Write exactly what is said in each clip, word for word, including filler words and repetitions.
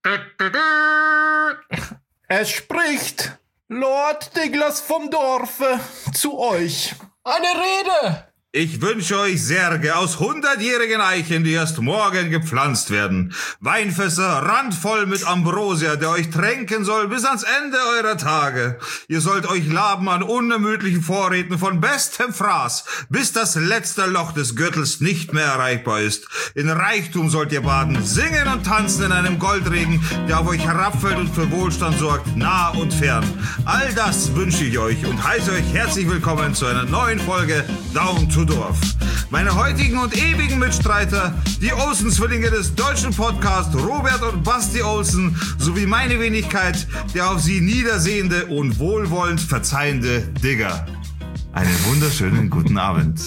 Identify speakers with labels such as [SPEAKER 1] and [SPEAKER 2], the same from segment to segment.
[SPEAKER 1] Es spricht Lord Douglas vom Dorfe zu euch.
[SPEAKER 2] Eine Rede!
[SPEAKER 3] Ich wünsche euch Särge aus hundertjährigen Eichen, die erst morgen gepflanzt werden. Weinfässer randvoll mit Ambrosia, der euch tränken soll bis ans Ende eurer Tage. Ihr sollt euch laben an unermüdlichen Vorräten von bestem Fraß, bis das letzte Loch des Gürtels nicht mehr erreichbar ist. In Reichtum sollt ihr baden, singen und tanzen in einem Goldregen, der auf euch herabfällt und für Wohlstand sorgt, nah und fern. All das wünsche ich euch und heiße euch herzlich willkommen zu einer neuen Folge Down to Dorf. Meine heutigen und ewigen Mitstreiter, die Olsen-Zwillinge des deutschen Podcasts Robert und Basti Olsen, sowie meine Wenigkeit, der auf sie niedersehende und wohlwollend verzeihende Digger. Einen wunderschönen guten Abend.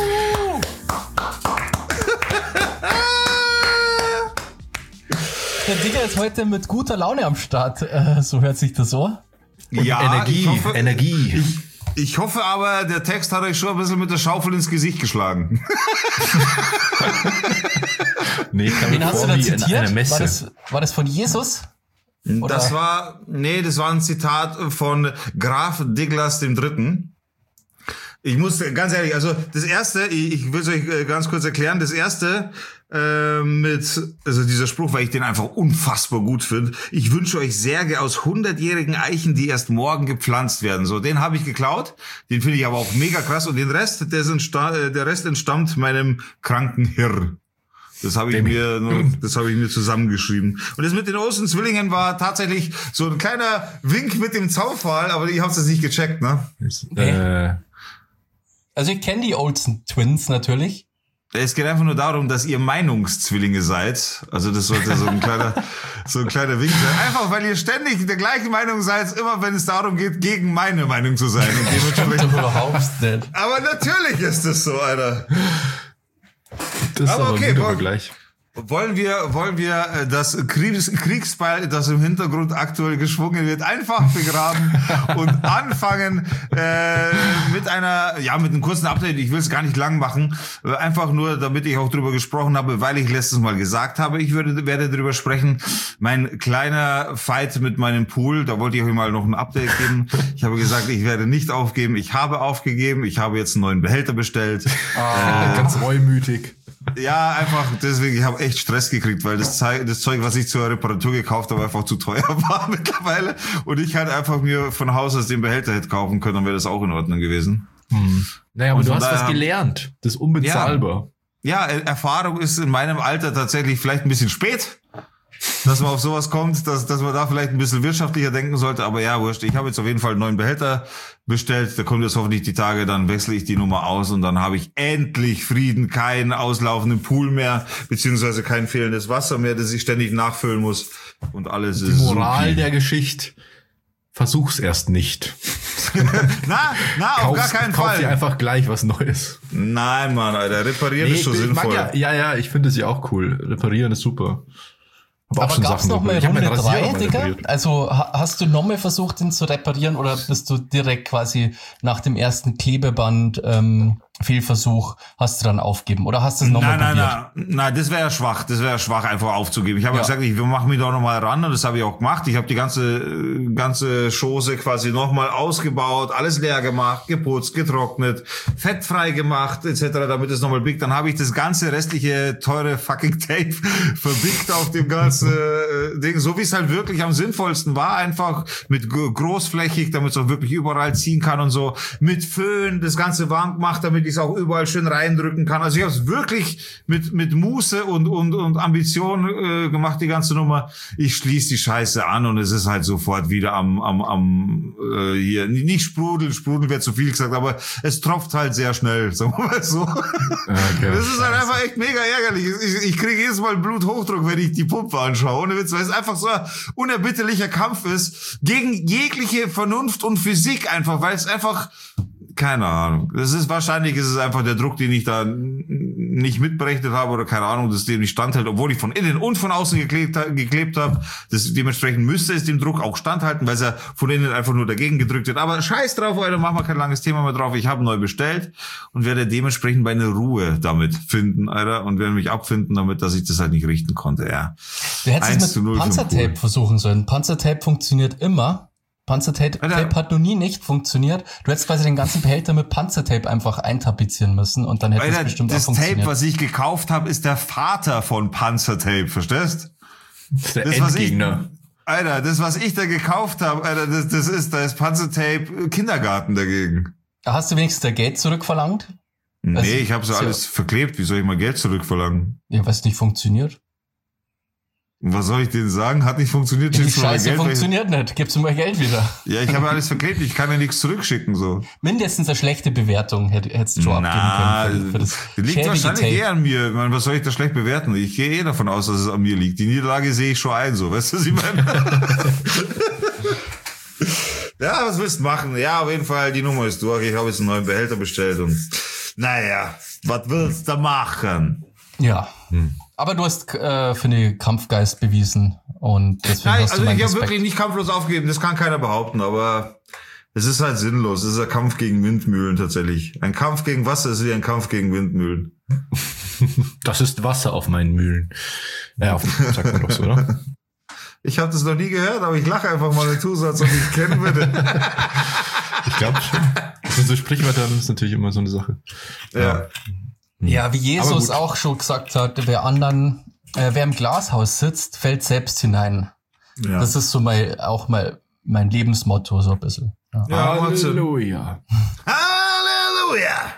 [SPEAKER 2] Der Digger ist heute mit guter Laune am Start, äh, so hört sich das so.
[SPEAKER 3] Und ja, Energie,
[SPEAKER 1] ich hoffe,
[SPEAKER 3] Energie. Ich, Ich hoffe aber, der Text hat euch schon ein bisschen mit der Schaufel ins Gesicht geschlagen.
[SPEAKER 2] Nee, ich kann Wen hast du da zitiert? War das, war das von Jesus?
[SPEAKER 3] Oder? Das war, nee, das war ein Zitat von Graf Douglas dem Dritten. Ich muss ganz ehrlich, also das erste, ich, ich will es euch ganz kurz erklären, das erste äh, mit, also dieser Spruch, weil ich den einfach unfassbar gut finde. Ich wünsche euch Särge aus hundertjährigen Eichen, die erst morgen gepflanzt werden. So, den habe ich geklaut, den finde ich aber auch mega krass und den Rest, der, sind, der Rest entstammt meinem kranken Hirn. Das habe ich mir, das habe ich mir zusammengeschrieben. Und das mit den Olsen-Zwillingen war tatsächlich so ein kleiner Wink mit dem Zaunpfahl, aber ich habe es nicht gecheckt, ne?
[SPEAKER 2] Äh. Also ich kenne die Olsen Twins natürlich.
[SPEAKER 3] Es geht einfach nur darum, dass ihr Meinungszwillinge seid. Also das sollte so ein kleiner, so ein kleiner Wink sein. Einfach, weil ihr ständig der gleichen Meinung seid, immer wenn es darum geht, gegen meine Meinung zu sein. Und dementsprechend
[SPEAKER 2] überhaupt nicht.
[SPEAKER 3] Aber natürlich ist das so, Alter.
[SPEAKER 1] Das
[SPEAKER 3] aber
[SPEAKER 1] ist aber
[SPEAKER 3] okay,
[SPEAKER 1] ein
[SPEAKER 3] wollen,
[SPEAKER 1] Vergleich.
[SPEAKER 3] Wollen wir, wollen wir das Kriegs, Kriegsbeil, das im Hintergrund aktuell geschwungen wird, einfach begraben und anfangen äh, mit einer, ja, mit einem kurzen Update. Ich will es gar nicht lang machen, einfach nur, damit ich auch drüber gesprochen habe, weil ich letztes Mal gesagt habe, ich würde werde drüber sprechen. Mein kleiner Fight mit meinem Pool, da wollte ich euch mal noch ein Update geben. Ich habe gesagt, ich werde nicht aufgeben. Ich habe aufgegeben. Ich habe jetzt einen neuen Behälter bestellt.
[SPEAKER 1] Ah, äh, ganz reumütig.
[SPEAKER 3] Ja, einfach deswegen, ich habe echt Stress gekriegt, weil das Zeug, das Zeug, was ich zur Reparatur gekauft habe, einfach zu teuer war mittlerweile. Und ich halt einfach mir von Haus aus den Behälter hätte kaufen können, dann wäre das auch in Ordnung gewesen.
[SPEAKER 1] Hm. Naja, aber du hast was gelernt. Das ist unbezahlbar.
[SPEAKER 3] Ja, ja, Erfahrung ist in meinem Alter tatsächlich vielleicht ein bisschen spät, dass man auf sowas kommt, dass, dass man da vielleicht ein bisschen wirtschaftlicher denken sollte. Aber ja, wurscht. Ich habe jetzt auf jeden Fall einen neuen Behälter bestellt. Da kommt jetzt hoffentlich die Tage, dann wechsle ich die Nummer aus und dann habe ich endlich Frieden, keinen auslaufenden Pool mehr, beziehungsweise kein fehlendes Wasser mehr, das ich ständig nachfüllen muss. Und alles
[SPEAKER 1] die
[SPEAKER 3] ist
[SPEAKER 1] Die Moral
[SPEAKER 3] supi.
[SPEAKER 1] der Geschichte. Versuch's erst nicht.
[SPEAKER 3] na, na, auf
[SPEAKER 1] Kauf's,
[SPEAKER 3] gar keinen
[SPEAKER 1] kauf
[SPEAKER 3] Fall.
[SPEAKER 1] Kauf dir einfach gleich was Neues.
[SPEAKER 3] Nein, Mann, Alter. Reparieren
[SPEAKER 1] nee,
[SPEAKER 3] ist schon
[SPEAKER 1] ich
[SPEAKER 3] sinnvoll.
[SPEAKER 1] Mag ja, ja, ja, ich finde es ja auch cool. Reparieren ist super.
[SPEAKER 2] Hab aber gab's noch mal Runde drei, Digga? Also hast du nochmal versucht, ihn zu reparieren oder bist du direkt quasi nach dem ersten Klebeband ähm, Fehlversuch hast du dann aufgeben oder hast du es nochmal probiert?
[SPEAKER 3] Nein, nein, nein, nein, das wäre ja schwach, das wäre ja schwach, einfach aufzugeben. Ich habe ja gesagt, ich mache mich doch nochmal ran und das habe ich auch gemacht. Ich habe die ganze ganze Chose quasi nochmal ausgebaut, alles leer gemacht, geputzt, getrocknet, fettfrei gemacht et cetera, damit es nochmal biegt. Dann habe ich das ganze restliche teure fucking Tape verbickt auf dem ganzen äh, Ding, so wie es halt wirklich am sinnvollsten war, einfach mit großflächig, damit es auch wirklich überall ziehen kann und so, mit Föhn das Ganze warm gemacht, damit ich es auch überall schön reindrücken kann. Also ich habe es wirklich mit mit Muße und und und Ambition äh, gemacht, die ganze Nummer. Ich schließe die Scheiße an und es ist halt sofort wieder am am am äh, hier nicht sprudeln, sprudeln wäre zu viel gesagt, aber es tropft halt sehr schnell, sagen wir mal so. Okay, das ist halt einfach echt mega ärgerlich. Ich, ich kriege jedes Mal Bluthochdruck, wenn ich die Pumpe anschaue. Ohne Witz, weil es einfach so ein unerbittlicher Kampf ist gegen jegliche Vernunft und Physik einfach, weil es einfach keine Ahnung. Das ist wahrscheinlich ist es einfach der Druck, den ich da nicht mitberechnet habe oder keine Ahnung, dass dem nicht standhält, obwohl ich von innen und von außen geklebt, geklebt habe. Das, dementsprechend müsste es dem Druck auch standhalten, weil es ja von innen einfach nur dagegen gedrückt wird. Aber scheiß drauf, Alter, machen wir kein langes Thema mehr drauf. Ich habe neu bestellt und werde dementsprechend meine Ruhe damit finden, Alter, und werde mich abfinden damit, dass ich das halt nicht richten konnte, ja.
[SPEAKER 2] Du hättest es mit Panzertape versuchen sollen. Panzertape funktioniert immer. Panzertape Tape hat noch nie nicht funktioniert. Du hättest quasi den ganzen Behälter mit Panzertape einfach eintapezieren müssen und dann hätte Alter, es bestimmt auch funktioniert.
[SPEAKER 3] Das Tape, was ich gekauft habe, ist der Vater von Panzertape, verstehst?
[SPEAKER 1] Das ist der das, Endgegner.
[SPEAKER 3] Ich, Alter, das, was ich da gekauft habe, Alter, das, das ist, da ist Panzertape Kindergarten dagegen.
[SPEAKER 2] Hast du wenigstens das Geld zurückverlangt?
[SPEAKER 3] Nee, also, ich habe so alles ja verklebt. Wie soll ich mal Geld zurückverlangen?
[SPEAKER 2] Ja, weil es nicht funktioniert.
[SPEAKER 3] Was soll ich denen sagen? Hat nicht funktioniert.
[SPEAKER 2] Die Scheiße Geld, funktioniert nicht. Gib's mir Geld wieder.
[SPEAKER 3] Ja, ich habe alles verklebt. Ich kann ja nichts zurückschicken, so.
[SPEAKER 2] Mindestens eine schlechte Bewertung hättest du schon Na, abgeben können. Für, für das
[SPEAKER 3] liegt wahrscheinlich Tape. eher an mir. Ich meine, was soll ich da schlecht bewerten? Ich gehe eh davon aus, dass es an mir liegt. Die Niederlage sehe ich schon ein, so. Weißt du, was ich meine? Ja, was willst du machen? Ja, auf jeden Fall, die Nummer ist durch. Ich habe jetzt einen neuen Behälter bestellt und, naja, was willst du machen?
[SPEAKER 2] Ja. Hm. Aber du hast, äh, finde ich, Kampfgeist bewiesen und deswegen
[SPEAKER 3] Nein,
[SPEAKER 2] hast
[SPEAKER 3] also
[SPEAKER 2] du
[SPEAKER 3] ich habe wirklich nicht kampflos aufgegeben, das kann keiner behaupten, aber es ist halt sinnlos. Es ist ein Kampf gegen Windmühlen tatsächlich. Ein Kampf gegen Wasser ist wie ein Kampf gegen Windmühlen.
[SPEAKER 1] Das ist Wasser auf meinen Mühlen. Ja, auf, sagt man doch so, oder?
[SPEAKER 3] Ich habe das noch nie gehört, aber ich lache einfach mal und tue so, als ob ich es kennen würde.
[SPEAKER 1] Ich glaube schon. Das sind so Sprichwörter, das ist natürlich immer so eine Sache.
[SPEAKER 3] Ja. ja.
[SPEAKER 2] Ja, wie Jesus auch schon gesagt hat, wer anderen, äh, wer im Glashaus sitzt, fällt selbst hinein. Ja. Das ist so mein, auch mal mein Lebensmotto, so ein bisschen.
[SPEAKER 3] Ja. Ja, Halleluja. Halleluja.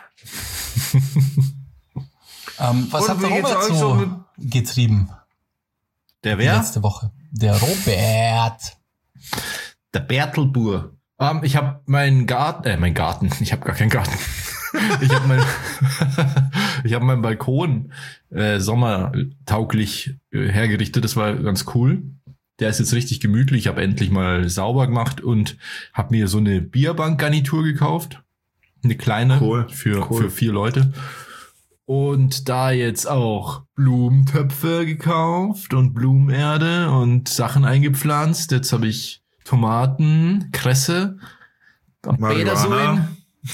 [SPEAKER 2] ähm, was Und hat der Robert so, so getrieben?
[SPEAKER 1] Der wer?
[SPEAKER 2] Letzte Woche. Der Robert.
[SPEAKER 1] Der Bertelbur. Um, ich habe meinen Garten, äh, mein Garten, ich habe gar keinen Garten. Ich habe mein, ich habe meinen Balkon äh, sommertauglich äh, hergerichtet. Das war ganz cool. Der ist jetzt richtig gemütlich. Ich habe endlich mal sauber gemacht und habe mir so eine Bierbank-Garnitur gekauft. Eine kleine
[SPEAKER 3] cool.
[SPEAKER 1] für
[SPEAKER 3] cool.
[SPEAKER 1] für vier Leute. Und da jetzt auch Blumentöpfe gekauft und Blumenerde und Sachen eingepflanzt. Jetzt habe ich Tomaten, Kresse, Petersilien.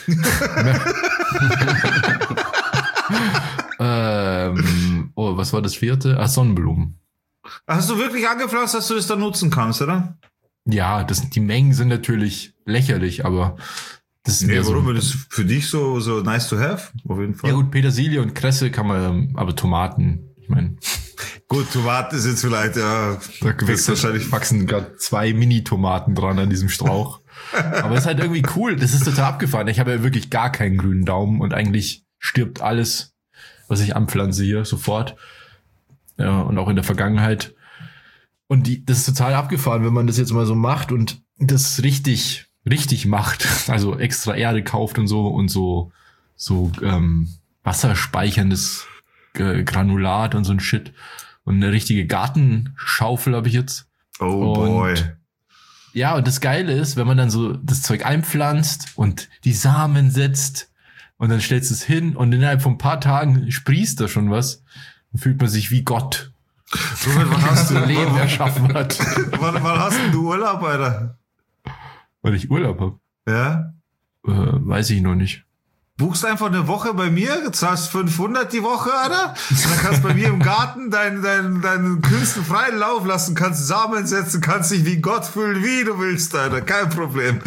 [SPEAKER 1] ähm, oh, was war das vierte? Ah, Sonnenblumen.
[SPEAKER 3] Hast du wirklich angepflanzt, dass du das dann nutzen kannst, oder?
[SPEAKER 1] Ja, das, die Mengen sind natürlich lächerlich, aber das ist
[SPEAKER 3] nee,
[SPEAKER 1] mehr
[SPEAKER 3] warum?
[SPEAKER 1] so.
[SPEAKER 3] Das ist für dich so, so nice to have, auf jeden Fall.
[SPEAKER 1] Ja gut, Petersilie und Kresse kann man, aber Tomaten, ich meine.
[SPEAKER 3] Gut, Tomaten ist jetzt vielleicht, ja.
[SPEAKER 1] Da wächst wahrscheinlich, wachsen gerade zwei Mini-Tomaten dran an diesem Strauch. Aber es ist halt irgendwie cool. Das ist total abgefahren. Ich habe ja wirklich gar keinen grünen Daumen und eigentlich stirbt alles, was ich anpflanze hier sofort. Ja, und auch in der Vergangenheit. Und die, das ist total abgefahren, wenn man das jetzt mal so macht und das richtig, richtig macht. Also extra Erde kauft und so und so, so ähm, wasserspeicherndes äh, Granulat und so ein Shit. Und eine richtige Gartenschaufel habe ich jetzt.
[SPEAKER 3] Oh boy.
[SPEAKER 1] Ja, und das Geile ist, wenn man dann so das Zeug einpflanzt und die Samen setzt und dann stellst du es hin und innerhalb von ein paar Tagen sprießt da schon was, dann fühlt man sich wie Gott.
[SPEAKER 3] Robert, wann hast du
[SPEAKER 1] Leben erschaffen hat.
[SPEAKER 3] Wann, wann hast du Urlaub, Alter?
[SPEAKER 1] Weil ich Urlaub habe?
[SPEAKER 3] Ja?
[SPEAKER 1] Äh, weiß ich noch nicht.
[SPEAKER 3] Buchst einfach eine Woche bei mir, zahlst fünfhundert die Woche, Alter. Und dann kannst du bei mir im Garten deinen deinen deinen Künsten freien Lauf lassen, kannst Samen setzen, kannst dich wie Gott fühlen, wie du willst, Alter. Kein Problem.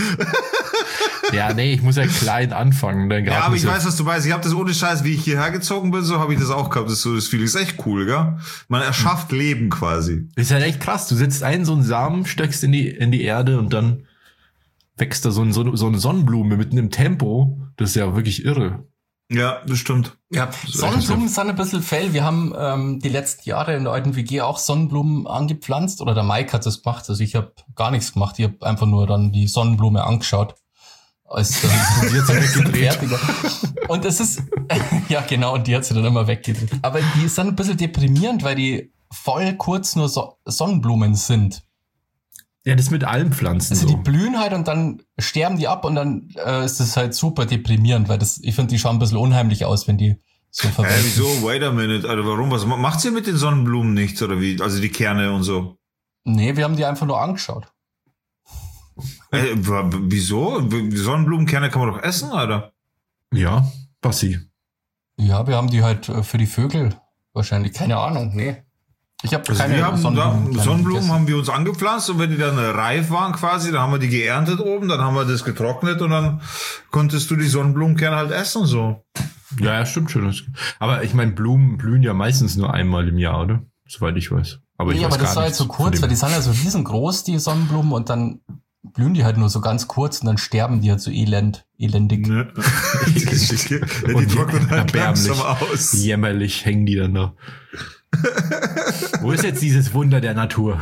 [SPEAKER 1] Ja, nee, ich muss ja klein anfangen. Dein Garten
[SPEAKER 3] ja, aber ich
[SPEAKER 1] ja
[SPEAKER 3] weiß, was du meinst. Ich habe das ohne Scheiß, wie ich hierher gezogen bin, so habe ich das auch gehabt. Das ist so, das Feeling ist echt cool, gell? Man erschafft Leben quasi.
[SPEAKER 1] Das ist halt echt krass. Du setzt einen so einen Samen, steckst in die in die Erde und dann wächst da so, ein, so, so eine Sonnenblume mitten im Tempo. Das ist ja wirklich irre.
[SPEAKER 3] Ja, das stimmt.
[SPEAKER 2] Ja, Sonnenblumen sind ein bisschen fail. Wir haben ähm, die letzten Jahre in der alten W G auch Sonnenblumen angepflanzt. Oder der Mike hat das gemacht. Also ich habe gar nichts gemacht. Ich habe einfach nur dann die Sonnenblume angeschaut. Als dann wird sie weggedreht. Und es ist, ja genau, und die hat sie dann immer weggedreht. Aber die sind ein bisschen deprimierend, weil die voll kurz nur so Sonnenblumen sind.
[SPEAKER 1] Ja, das mit allen Pflanzen
[SPEAKER 2] also
[SPEAKER 1] so.
[SPEAKER 2] Die blühen halt und dann sterben die ab und dann äh, ist das halt super deprimierend, weil das, ich finde, die schauen ein bisschen unheimlich aus, wenn die so
[SPEAKER 3] verwenden. Äh, wieso? Wait a minute. Also warum? Was macht ihr mit den Sonnenblumen nicht, oder wie? Also die Kerne und so?
[SPEAKER 2] Nee, wir haben die einfach nur angeschaut.
[SPEAKER 3] Äh, wieso? Die Sonnenblumenkerne kann man doch essen, oder?
[SPEAKER 1] Ja, Bassi.
[SPEAKER 2] Ja, wir haben die halt für die Vögel wahrscheinlich. Keine Ahnung, nee. Ich hab
[SPEAKER 3] also
[SPEAKER 2] keine
[SPEAKER 3] wir haben Sonnenblumen. Da, Sonnenblumen haben wir uns angepflanzt und wenn die dann reif waren quasi, dann haben wir die geerntet oben, dann haben wir das getrocknet und dann konntest du die Sonnenblumenkerne halt essen, so.
[SPEAKER 1] Ja, ja, stimmt schon. Aber ich meine, Blumen blühen ja meistens nur einmal im Jahr, oder? Soweit ich weiß. Aber
[SPEAKER 2] nee,
[SPEAKER 1] ich weiß
[SPEAKER 2] aber das war jetzt so kurz, weil die sind ja so riesengroß, die Sonnenblumen, und dann blühen die halt nur so ganz kurz und dann sterben die halt so elend, elendig.
[SPEAKER 3] Ne. die die trocknen halt langsam aus.
[SPEAKER 1] Jämmerlich hängen die dann da. Wo ist jetzt dieses Wunder der Natur?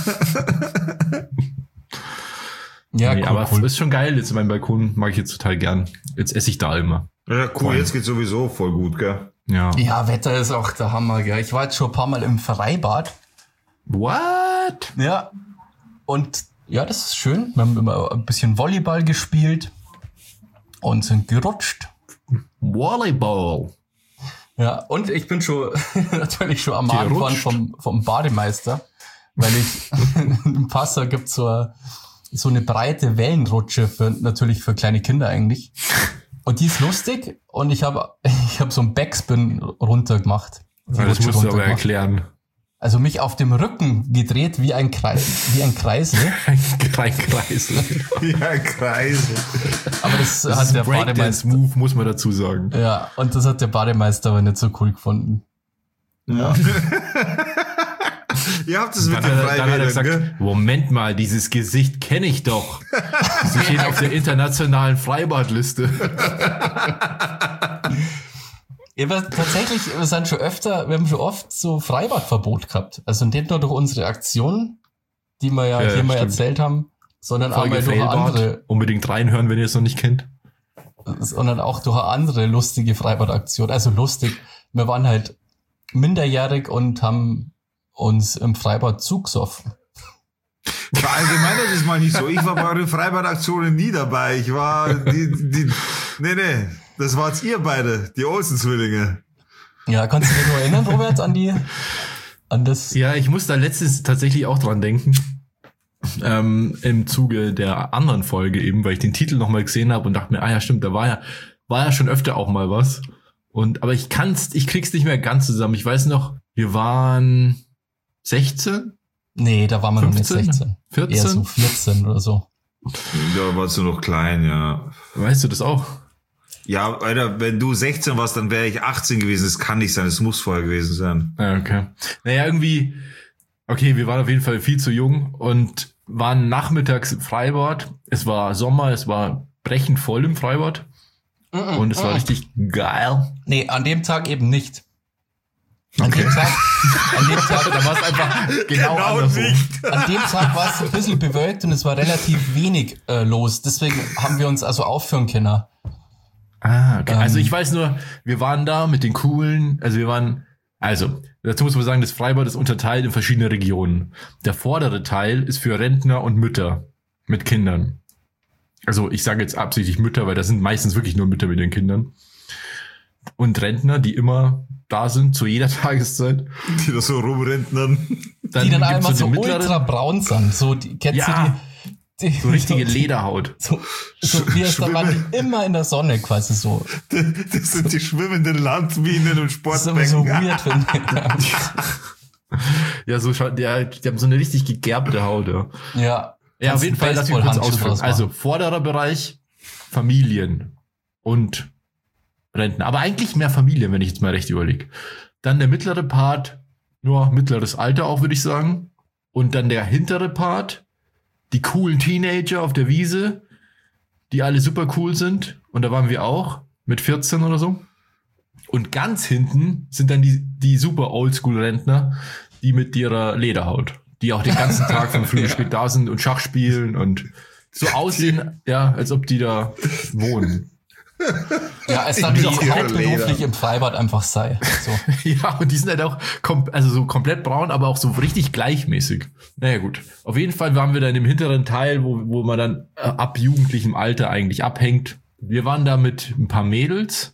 [SPEAKER 1] Ja, nee, cool, aber cool. Ist schon geil. Jetzt mein Balkon mag ich jetzt total gern. Jetzt esse ich da immer.
[SPEAKER 3] Ja, cool. Jetzt geht's sowieso voll gut, gell?
[SPEAKER 1] Ja.
[SPEAKER 2] Ja, Wetter ist auch der Hammer, gell? Ich war jetzt schon ein paar Mal im Freibad.
[SPEAKER 1] What?
[SPEAKER 2] Ja. Und ja, das ist schön. Wir haben immer ein bisschen Volleyball gespielt und sind gerutscht.
[SPEAKER 1] Volleyball.
[SPEAKER 2] Ja, und ich bin schon natürlich schon am Abend worden vom, vom Bademeister, weil ich im Passau gibt so eine, so eine breite Wellenrutsche für, natürlich für kleine Kinder eigentlich. Und die ist lustig und ich habe ich hab so einen Backspin runter gemacht.
[SPEAKER 1] Ja, das musst du aber erklären.
[SPEAKER 2] Also mich auf dem Rücken gedreht wie ein Kreis, wie ein Kreisel.
[SPEAKER 1] Ein Kreisel.
[SPEAKER 3] Wie ein Kreisel.
[SPEAKER 2] Aber das, das hat
[SPEAKER 1] ist
[SPEAKER 2] der
[SPEAKER 1] Bademeister. Move, muss man dazu sagen.
[SPEAKER 2] Ja, und das hat der Bademeister aber nicht so cool gefunden.
[SPEAKER 3] Ja. Ihr habt es mit dem Freibädern, dann hat er gesagt, gell?
[SPEAKER 1] Moment mal, dieses Gesicht kenne ich doch. Sie stehen auf der internationalen Freibadliste.
[SPEAKER 2] Ja, aber tatsächlich, wir sind schon öfter, wir haben schon oft so Freibadverbot gehabt. Also nicht nur durch unsere Aktion, die wir ja, ja hier ja, mal stimmt. erzählt haben, sondern auch mal durch andere.
[SPEAKER 1] Unbedingt reinhören, wenn ihr es noch nicht kennt.
[SPEAKER 2] Sondern auch durch eine andere lustige Freibadaktion. Also lustig. Wir waren halt minderjährig und haben uns im Freibad zugesoffen.
[SPEAKER 3] Verallgemeinert ist mal nicht so. Ich war bei euren Freibadaktionen nie dabei. Ich war die, die, nee, nee. Das wart's ihr beide, die Olsen-Zwillinge.
[SPEAKER 2] Ja, kannst du dich nur erinnern, Robert, an die, an das?
[SPEAKER 1] Ja, ich muss da letztens tatsächlich auch dran denken. Ähm, im Zuge der anderen Folge eben, weil ich den Titel nochmal gesehen habe und dachte mir, ah ja, stimmt, da war ja, war ja schon öfter auch mal was. Und, aber ich kann's, ich krieg's nicht mehr ganz zusammen. Ich weiß noch, wir waren sechzehn?
[SPEAKER 2] Nee, da waren wir
[SPEAKER 1] fünfzehn?
[SPEAKER 2] Noch nicht sechzehn.
[SPEAKER 1] vierzehn?
[SPEAKER 2] Eher so vierzehn oder so.
[SPEAKER 3] Da warst du noch klein, ja.
[SPEAKER 1] Weißt du das auch?
[SPEAKER 3] Ja, Alter, wenn du sechzehn warst, dann wäre ich achtzehn gewesen. Das kann nicht sein, das muss vorher gewesen sein.
[SPEAKER 1] Ja, okay. Naja, irgendwie, okay, wir waren auf jeden Fall viel zu jung und waren nachmittags im Freibad. Es war Sommer, es war brechend voll im Freibad. Mm-mm, und es war mm. richtig geil.
[SPEAKER 2] Nee, an dem Tag eben nicht. An okay. dem Tag, an dem Tag, da war es einfach genau, genau andersrum. Nicht. An dem Tag war es ein bisschen bewölkt und es war relativ wenig äh, los. Deswegen haben wir uns also aufführen können.
[SPEAKER 1] Ah, okay. Ähm, also ich weiß nur, wir waren da mit den coolen, also wir waren, also dazu muss man sagen, das Freibad ist unterteilt in verschiedene Regionen. Der vordere Teil ist für Rentner und Mütter mit Kindern. Also ich sage jetzt absichtlich Mütter, weil das sind meistens wirklich nur Mütter mit den Kindern. Und Rentner, die immer da sind, zu jeder Tageszeit.
[SPEAKER 3] Die da so rumrentnern.
[SPEAKER 2] Dann die dann einfach so, so ultra braun sind. So, die, kennst
[SPEAKER 1] ja.
[SPEAKER 2] du die? Die,
[SPEAKER 1] so richtige so, Lederhaut.
[SPEAKER 2] So, so wie es da waren die immer in der Sonne quasi so.
[SPEAKER 3] Das, das sind die schwimmenden Landminen und Sportbecken.
[SPEAKER 2] Das ist so weird, finde ich.
[SPEAKER 1] Ja, so schaut, ja, die haben so eine richtig gegerbte Haut, ja.
[SPEAKER 2] Ja.
[SPEAKER 1] Ja, auf jeden Fall, lass mich kurz ausführen. Also, vorderer Bereich, Familien und Rentner. Aber eigentlich mehr Familien, wenn ich jetzt mal recht überlege. Dann der mittlere Part, nur mittleres Alter auch, würde ich sagen. Und dann der hintere Part, die coolen Teenager auf der Wiese, die alle super cool sind. Und da waren wir auch mit vierzehn oder so. Und ganz hinten sind dann die, die super Oldschool-Rentner, die mit ihrer Lederhaut, die auch den ganzen Tag von früh bis spät da sind und Schach spielen und so aussehen, ja, als ob die da wohnen.
[SPEAKER 2] Ja, als dann die auch hauptberuflich im Freibad einfach sei. So.
[SPEAKER 1] Ja, und die sind halt auch kom- also so komplett braun, aber auch so richtig gleichmäßig. Naja, gut. Auf jeden Fall waren wir dann im hinteren Teil, wo, wo man dann äh, ab jugendlichem Alter eigentlich abhängt. Wir waren da mit ein paar Mädels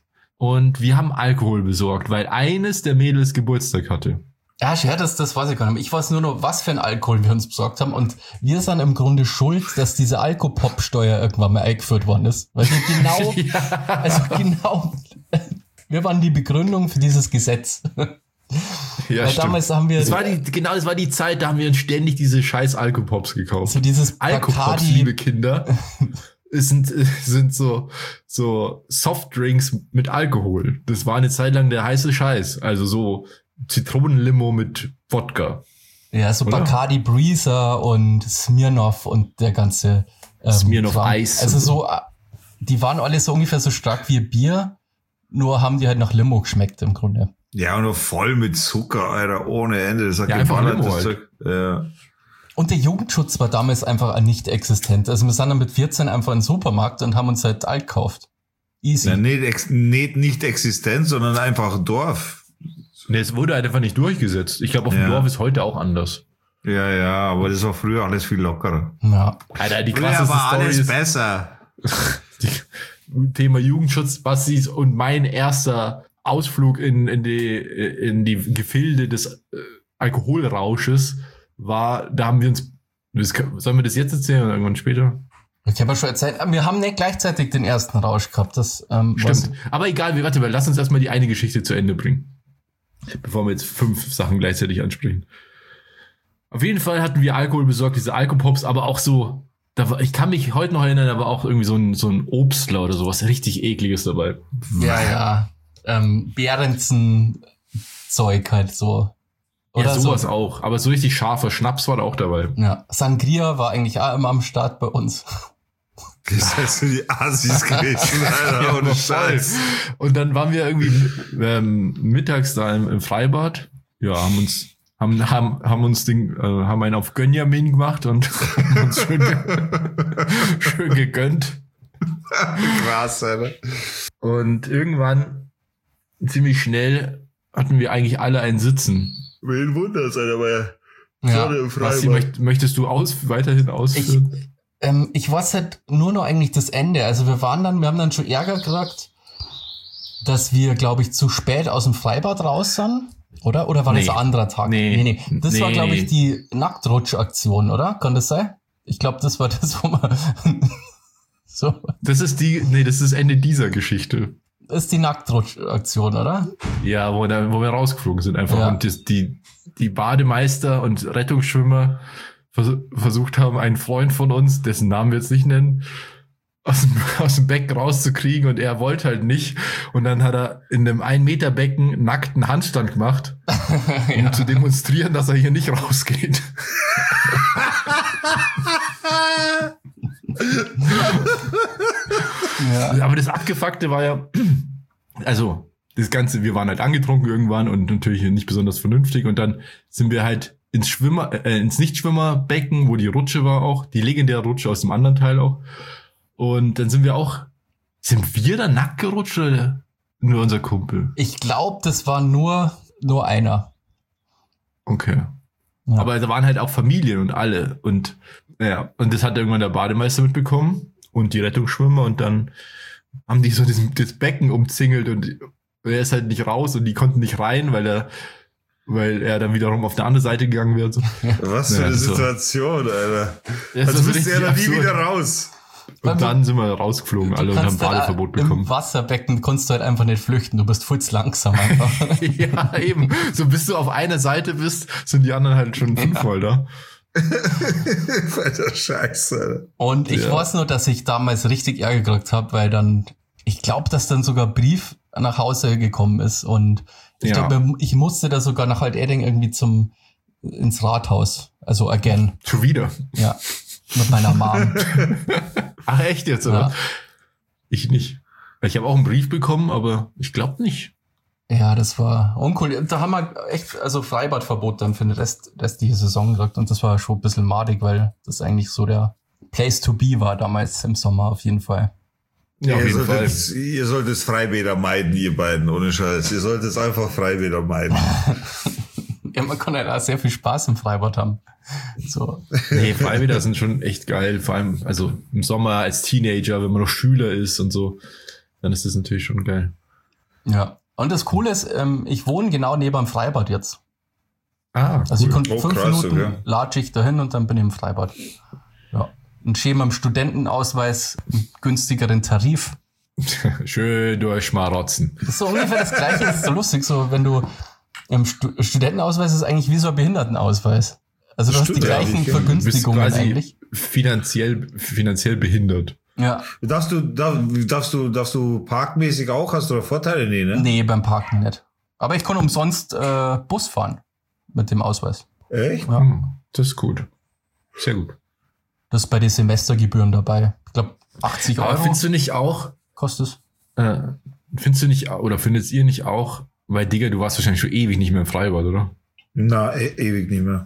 [SPEAKER 1] und wir haben Alkohol besorgt, weil eines der Mädels Geburtstag hatte.
[SPEAKER 2] Ja, ja, das, das weiß ich gar nicht. Ich weiß nur noch, was für ein Alkohol wir uns besorgt haben. Und wir sind im Grunde schuld, dass diese Alkopop-Steuer irgendwann mal eingeführt worden ist. Weil wir genau, ja. also genau, wir waren die Begründung für dieses Gesetz.
[SPEAKER 1] Ja, weil damals haben wir... Das war die, genau, das war die Zeit, da haben wir uns ständig diese scheiß Alkopops gekauft.
[SPEAKER 2] So dieses
[SPEAKER 1] Alkopops, liebe Kinder, sind, sind so, so Softdrinks mit Alkohol. Das war eine Zeit lang der heiße Scheiß. Also so Zitronenlimo mit Wodka.
[SPEAKER 2] Ja, so oder? Bacardi Breezer und Smirnoff und der ganze
[SPEAKER 1] ähm, Smirnoff Eis.
[SPEAKER 2] Also so, die waren alle so ungefähr so stark wie Bier, nur haben die halt nach Limo geschmeckt im Grunde.
[SPEAKER 3] Ja, und noch voll mit Zucker, Alter, ohne Ende. Das hat
[SPEAKER 1] ja, einfach Limo halt.
[SPEAKER 3] Ja.
[SPEAKER 2] Und der Jugendschutz war damals einfach nicht existent. Also wir sind dann mit vierzehn einfach in den Supermarkt und haben uns halt alt gekauft. Easy.
[SPEAKER 3] Ja, nicht, ex- nicht, nicht existent, sondern einfach Dorf.
[SPEAKER 1] Nee, es wurde halt einfach nicht durchgesetzt. Ich glaube, auf dem ja. Dorf ist heute auch anders.
[SPEAKER 3] Ja, ja, aber das war früher alles viel lockerer.
[SPEAKER 2] Ja.
[SPEAKER 1] Alter, die
[SPEAKER 3] krasseste
[SPEAKER 1] war
[SPEAKER 3] Story
[SPEAKER 1] alles
[SPEAKER 3] ist besser.
[SPEAKER 1] Die, Thema Jugendschutz, Bastis und mein erster Ausflug in, in die, in die Gefilde des äh, Alkoholrausches war, da haben wir uns, das, sollen wir das jetzt erzählen oder irgendwann später?
[SPEAKER 2] Ich habe ja schon erzählt, wir haben nicht gleichzeitig den ersten Rausch gehabt. Das ähm,
[SPEAKER 1] stimmt. Aber egal, wir, warte mal, lass uns erstmal die eine Geschichte zu Ende bringen. Bevor wir jetzt fünf Sachen gleichzeitig ansprechen. Auf jeden Fall hatten wir Alkohol besorgt, diese Alkopops, aber auch so, da war, ich kann mich heute noch erinnern, da war auch irgendwie so ein, so ein Obstler oder sowas richtig Ekliges dabei.
[SPEAKER 2] Ja, ja. Ähm, Behrensen-Zeug halt so.
[SPEAKER 1] Oder ja, sowas so. Auch. Aber so richtig scharfer Schnaps war da auch dabei.
[SPEAKER 2] Ja, Sangria war eigentlich auch immer am Start bei uns.
[SPEAKER 3] Das heißt für die Assis gewesen, Alter, ja, ohne Scheiß.
[SPEAKER 1] Und dann waren wir irgendwie ähm, mittags da im, im Freibad. Ja, haben uns haben haben haben uns den, äh, haben einen auf Gönjamin gemacht und uns schön, ge- schön gegönnt.
[SPEAKER 3] Krass, Alter.
[SPEAKER 1] Und irgendwann ziemlich schnell hatten wir eigentlich alle ein Sitzen.
[SPEAKER 3] Wen wundert's, Alter, weil
[SPEAKER 2] ja.
[SPEAKER 3] im Freibad.
[SPEAKER 1] Basti, möcht, möchtest du aus weiterhin ausführen?
[SPEAKER 2] Ich, Ähm, ich weiß halt nur noch eigentlich das Ende. Also wir waren dann, wir haben dann schon Ärger gekriegt, dass wir, glaube ich, zu spät aus dem Freibad raus sind. Oder? Oder war nee. das ein anderer Tag?
[SPEAKER 1] Nee.
[SPEAKER 2] Nee, nee. Das
[SPEAKER 1] nee.
[SPEAKER 2] war, glaube ich, die Nacktrutsch-Aktion, oder? Kann das sein? Ich glaube, das war das, wo man so.
[SPEAKER 1] Das ist die, nee, das ist das Ende dieser Geschichte.
[SPEAKER 2] Das ist die Nacktrutsch-Aktion, oder?
[SPEAKER 1] Ja, wo, da, wo wir rausgeflogen sind einfach.
[SPEAKER 2] Ja.
[SPEAKER 1] Und das, die, die Bademeister und Rettungsschwimmer versucht haben, einen Freund von uns, dessen Namen wir jetzt nicht nennen, aus dem, aus dem Becken rauszukriegen und er wollte halt nicht. Und dann hat er in einem ein Meter Becken nackten Handstand gemacht, um ja. zu demonstrieren, dass er hier nicht rausgeht. ja. Aber das Abgefuckte war ja, also das Ganze, wir waren halt angetrunken irgendwann und natürlich nicht besonders vernünftig und dann sind wir halt ins Schwimmer, äh, ins Nichtschwimmerbecken, wo die Rutsche war auch, die legendäre Rutsche aus dem anderen Teil auch. Und dann sind wir auch, sind wir da nackt gerutscht oder nur unser Kumpel?
[SPEAKER 2] Ich glaube, das war nur, nur einer.
[SPEAKER 1] Okay. Ja. Aber da waren halt auch Familien und alle und, ja, und das hat irgendwann der Bademeister mitbekommen und die Rettungsschwimmer und dann haben die so das, das Becken umzingelt und er ist halt nicht raus und die konnten nicht rein, weil er weil er dann wiederum auf der andere Seite gegangen wird.
[SPEAKER 3] Was für ja, eine Situation, so. Alter. Ja, also müsste er dann nie wieder raus.
[SPEAKER 1] Und dann sind wir rausgeflogen alle und haben Badeverbot bekommen.
[SPEAKER 2] Im Wasserbecken kannst du halt einfach nicht flüchten, du bist futz langsam einfach.
[SPEAKER 1] Ja, eben. So bis du auf einer Seite bist, sind die anderen halt schon fünfmal da.
[SPEAKER 3] Alter Scheiße. Alter.
[SPEAKER 2] Und ich ja. weiß nur, dass ich damals richtig Ärger gekriegt habe, weil dann, ich glaube, dass dann sogar ein Brief nach Hause gekommen ist und ich ja. glaube, ich musste da sogar nach Alt-Erding irgendwie zum, ins Rathaus. Also again.
[SPEAKER 1] Schon wieder?
[SPEAKER 2] Ja. Mit meiner Mom.
[SPEAKER 1] Ach echt jetzt, oder? Ja. Ich nicht. Ich habe auch einen Brief bekommen, aber ich glaube nicht.
[SPEAKER 2] Ja, das war uncool. Da haben wir echt, also Freibadverbot dann für den Rest, restliche Saison gesagt und das war schon ein bisschen madig, weil das eigentlich so der Place to be war damals im Sommer auf jeden Fall.
[SPEAKER 3] Ja, ihr, solltet, ihr solltet Freibäder meiden, ihr beiden, ohne Scheiß. Ihr solltet einfach Freibäder meiden.
[SPEAKER 2] Ja, man kann halt auch sehr viel Spaß im Freibad haben. So.
[SPEAKER 1] Nee, Freibäder sind schon echt geil. Vor allem, also im Sommer als Teenager, wenn man noch Schüler ist und so, dann ist das natürlich schon geil.
[SPEAKER 2] Ja. Und das Coole ist, ähm, ich wohne genau neben dem Freibad jetzt.
[SPEAKER 1] Ah, cool.
[SPEAKER 2] Also ich konnte
[SPEAKER 3] Oh,
[SPEAKER 2] fünf
[SPEAKER 3] krass,
[SPEAKER 2] Minuten
[SPEAKER 3] okay.
[SPEAKER 2] latsche ich dahin und dann bin ich im Freibad. Ja. Und schön am Studentenausweis einen günstigeren Tarif.
[SPEAKER 1] Schön durchschmarotzen.
[SPEAKER 2] Das ist so ungefähr das Gleiche, das ist so lustig, so wenn du im Stu- Studentenausweis ist eigentlich wie so ein Behindertenausweis. Also du
[SPEAKER 3] Stimmt,
[SPEAKER 2] hast die
[SPEAKER 3] ja,
[SPEAKER 2] gleichen
[SPEAKER 3] ich-
[SPEAKER 2] Vergünstigungen
[SPEAKER 1] quasi
[SPEAKER 2] eigentlich.
[SPEAKER 1] finanziell, finanziell behindert.
[SPEAKER 2] Ja.
[SPEAKER 3] Darfst du, darf, darfst du, darfst du parkmäßig auch? Hast du da Vorteile? Nee, ne?
[SPEAKER 2] Nee, beim Parken nicht. Aber ich kann umsonst äh, Bus fahren mit dem Ausweis.
[SPEAKER 3] Echt?
[SPEAKER 2] Ja.
[SPEAKER 1] Hm, das ist gut. Sehr gut.
[SPEAKER 2] Das ist bei den Semestergebühren dabei. Ich glaube achtzig
[SPEAKER 1] Aber
[SPEAKER 2] Euro
[SPEAKER 1] findest du nicht auch,
[SPEAKER 2] kostet es.
[SPEAKER 1] äh, findest du nicht, oder findet ihr nicht auch, weil Digga, du warst wahrscheinlich schon ewig nicht mehr im Freibad, oder?
[SPEAKER 3] Na, e ewig nicht mehr.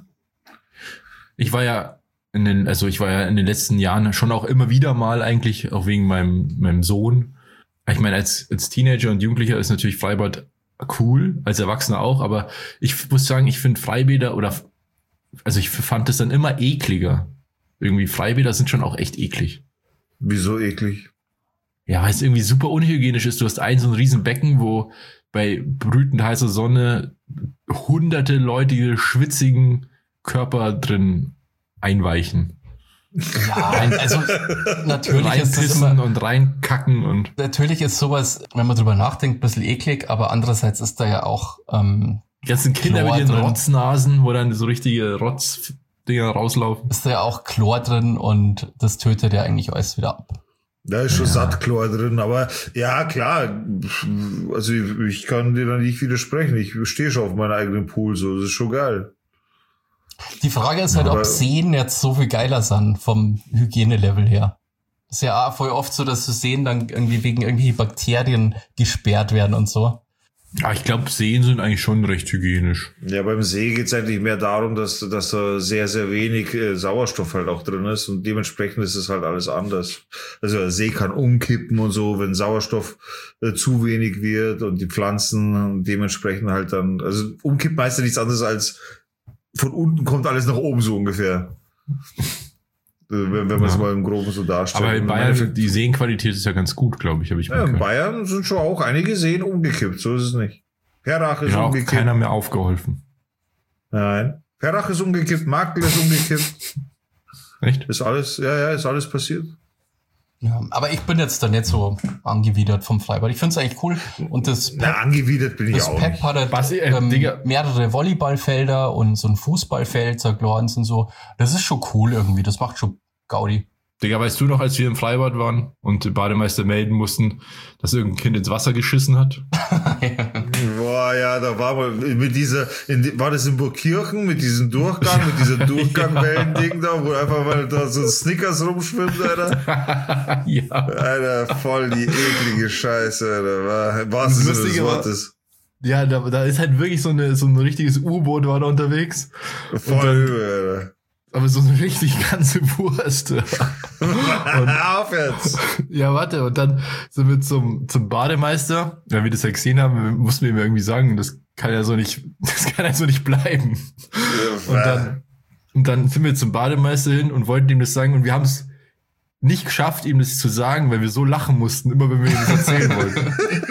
[SPEAKER 1] Ich war ja in den, also ich war ja in den letzten Jahren schon auch immer wieder mal eigentlich, auch wegen meinem, meinem Sohn. Ich meine, als, als Teenager und Jugendlicher ist natürlich Freibad cool, als Erwachsener auch, aber ich muss sagen, ich finde Freibäder oder, also ich fand es dann immer ekliger. Irgendwie Freibäder sind schon auch echt eklig.
[SPEAKER 3] Wieso eklig?
[SPEAKER 1] Ja, weil es irgendwie super unhygienisch ist. Du hast ein so ein riesen Becken, wo bei brütend heißer Sonne hunderte Leute schwitzigen Körper drin einweichen.
[SPEAKER 2] Ja, also natürlich ist das
[SPEAKER 1] Reinpissen
[SPEAKER 2] immer,
[SPEAKER 1] und reinkacken und
[SPEAKER 2] natürlich ist sowas, wenn man drüber nachdenkt, ein bisschen eklig, aber andererseits ist da ja auch ähm,
[SPEAKER 1] die ganzen Kinder
[SPEAKER 2] Chlor
[SPEAKER 1] mit ihren
[SPEAKER 2] drin.
[SPEAKER 1] Rotznasen, wo dann so richtige Rotzdinger rauslaufen.
[SPEAKER 2] ist da ja auch Chlor drin und das tötet ja eigentlich alles wieder ab.
[SPEAKER 3] Da ist schon
[SPEAKER 1] Ja.
[SPEAKER 3] Sattchlor drin, aber ja, klar, also ich, ich kann dir da nicht widersprechen. Ich stehe schon auf meinen eigenen Pool, so, das ist schon geil.
[SPEAKER 2] Die Frage ist halt,
[SPEAKER 3] Aber-
[SPEAKER 2] ob Seen jetzt so viel geiler sind vom Hygienelevel her. Ist ja auch voll oft so, dass so Seen dann irgendwie wegen irgendwie Bakterien gesperrt werden und so.
[SPEAKER 1] Ja, ich glaube, Seen sind eigentlich schon recht hygienisch.
[SPEAKER 3] Ja, beim See geht's eigentlich mehr darum, dass, dass da sehr, sehr wenig äh, Sauerstoff halt auch drin ist und dementsprechend ist es halt alles anders. Also der See kann umkippen und so, wenn Sauerstoff äh, zu wenig wird und die Pflanzen dementsprechend halt dann, also umkippen heißt ja nichts anderes als von unten kommt alles nach oben so ungefähr. Also, wenn wenn man es
[SPEAKER 1] Ja.
[SPEAKER 3] mal im Groben so darstellt.
[SPEAKER 1] Aber in
[SPEAKER 3] Und im
[SPEAKER 1] Bayern,
[SPEAKER 3] Endeffekt-
[SPEAKER 1] die Seenqualität ist ja ganz gut, glaube ich, habe ich mal
[SPEAKER 3] ja, in
[SPEAKER 1] gehört.
[SPEAKER 3] Bayern sind schon auch einige Seen umgekippt, so ist es nicht. Perrach ist
[SPEAKER 1] Ja, auch
[SPEAKER 3] umgekippt.
[SPEAKER 1] keiner mehr aufgeholfen.
[SPEAKER 3] Nein. Perrach ist umgekippt, Magdel ist umgekippt.
[SPEAKER 1] Echt?
[SPEAKER 3] Ist alles, ja, ja, ist alles passiert.
[SPEAKER 2] Ja, aber ich bin jetzt da nicht so angewidert vom Freibad. Ich finde es eigentlich cool. Und das
[SPEAKER 3] Na, angewidert bin ich
[SPEAKER 2] Das
[SPEAKER 3] auch
[SPEAKER 2] Pep
[SPEAKER 3] nicht.
[SPEAKER 2] hat halt,
[SPEAKER 1] Was, äh,
[SPEAKER 2] ähm,
[SPEAKER 1] Digga.
[SPEAKER 2] mehrere Volleyballfelder und so ein Fußballfeld, sagt Lorenz und so. Das ist schon cool irgendwie. Das macht schon Gaudi.
[SPEAKER 1] Digga, weißt du noch, als wir im Freibad waren und den Bademeister melden mussten, dass irgendein Kind ins Wasser geschissen hat?
[SPEAKER 3] Boah, ja, da war mal mit dieser, in, die- war das in Burgkirchen mit diesem Durchgang, mit dieser Durchgangwellen-Ding da, wo einfach mal da so ein Snickers rumschwimmt, Alter.
[SPEAKER 1] Ja.
[SPEAKER 3] Alter, voll die eklige Scheiße, Alter. War, was
[SPEAKER 1] Das
[SPEAKER 3] ist
[SPEAKER 1] Lustige
[SPEAKER 3] das
[SPEAKER 1] war-
[SPEAKER 3] Wortes?
[SPEAKER 1] Ja, da, da ist halt wirklich so, eine, so ein richtiges U-Boot war da unterwegs.
[SPEAKER 3] Voll übel, Alter.
[SPEAKER 1] Aber so eine richtig ganze Wurst.
[SPEAKER 3] Auf jetzt!
[SPEAKER 1] Ja, warte, und dann sind wir zum, zum Bademeister. Wenn wir das ja gesehen haben, mussten wir ihm irgendwie sagen, das kann ja so nicht, das kann ja so nicht bleiben. Und dann, und dann sind wir zum Bademeister hin und wollten ihm das sagen und wir haben es nicht geschafft, ihm das zu sagen, weil wir so lachen mussten, immer wenn wir ihm das erzählen wollten.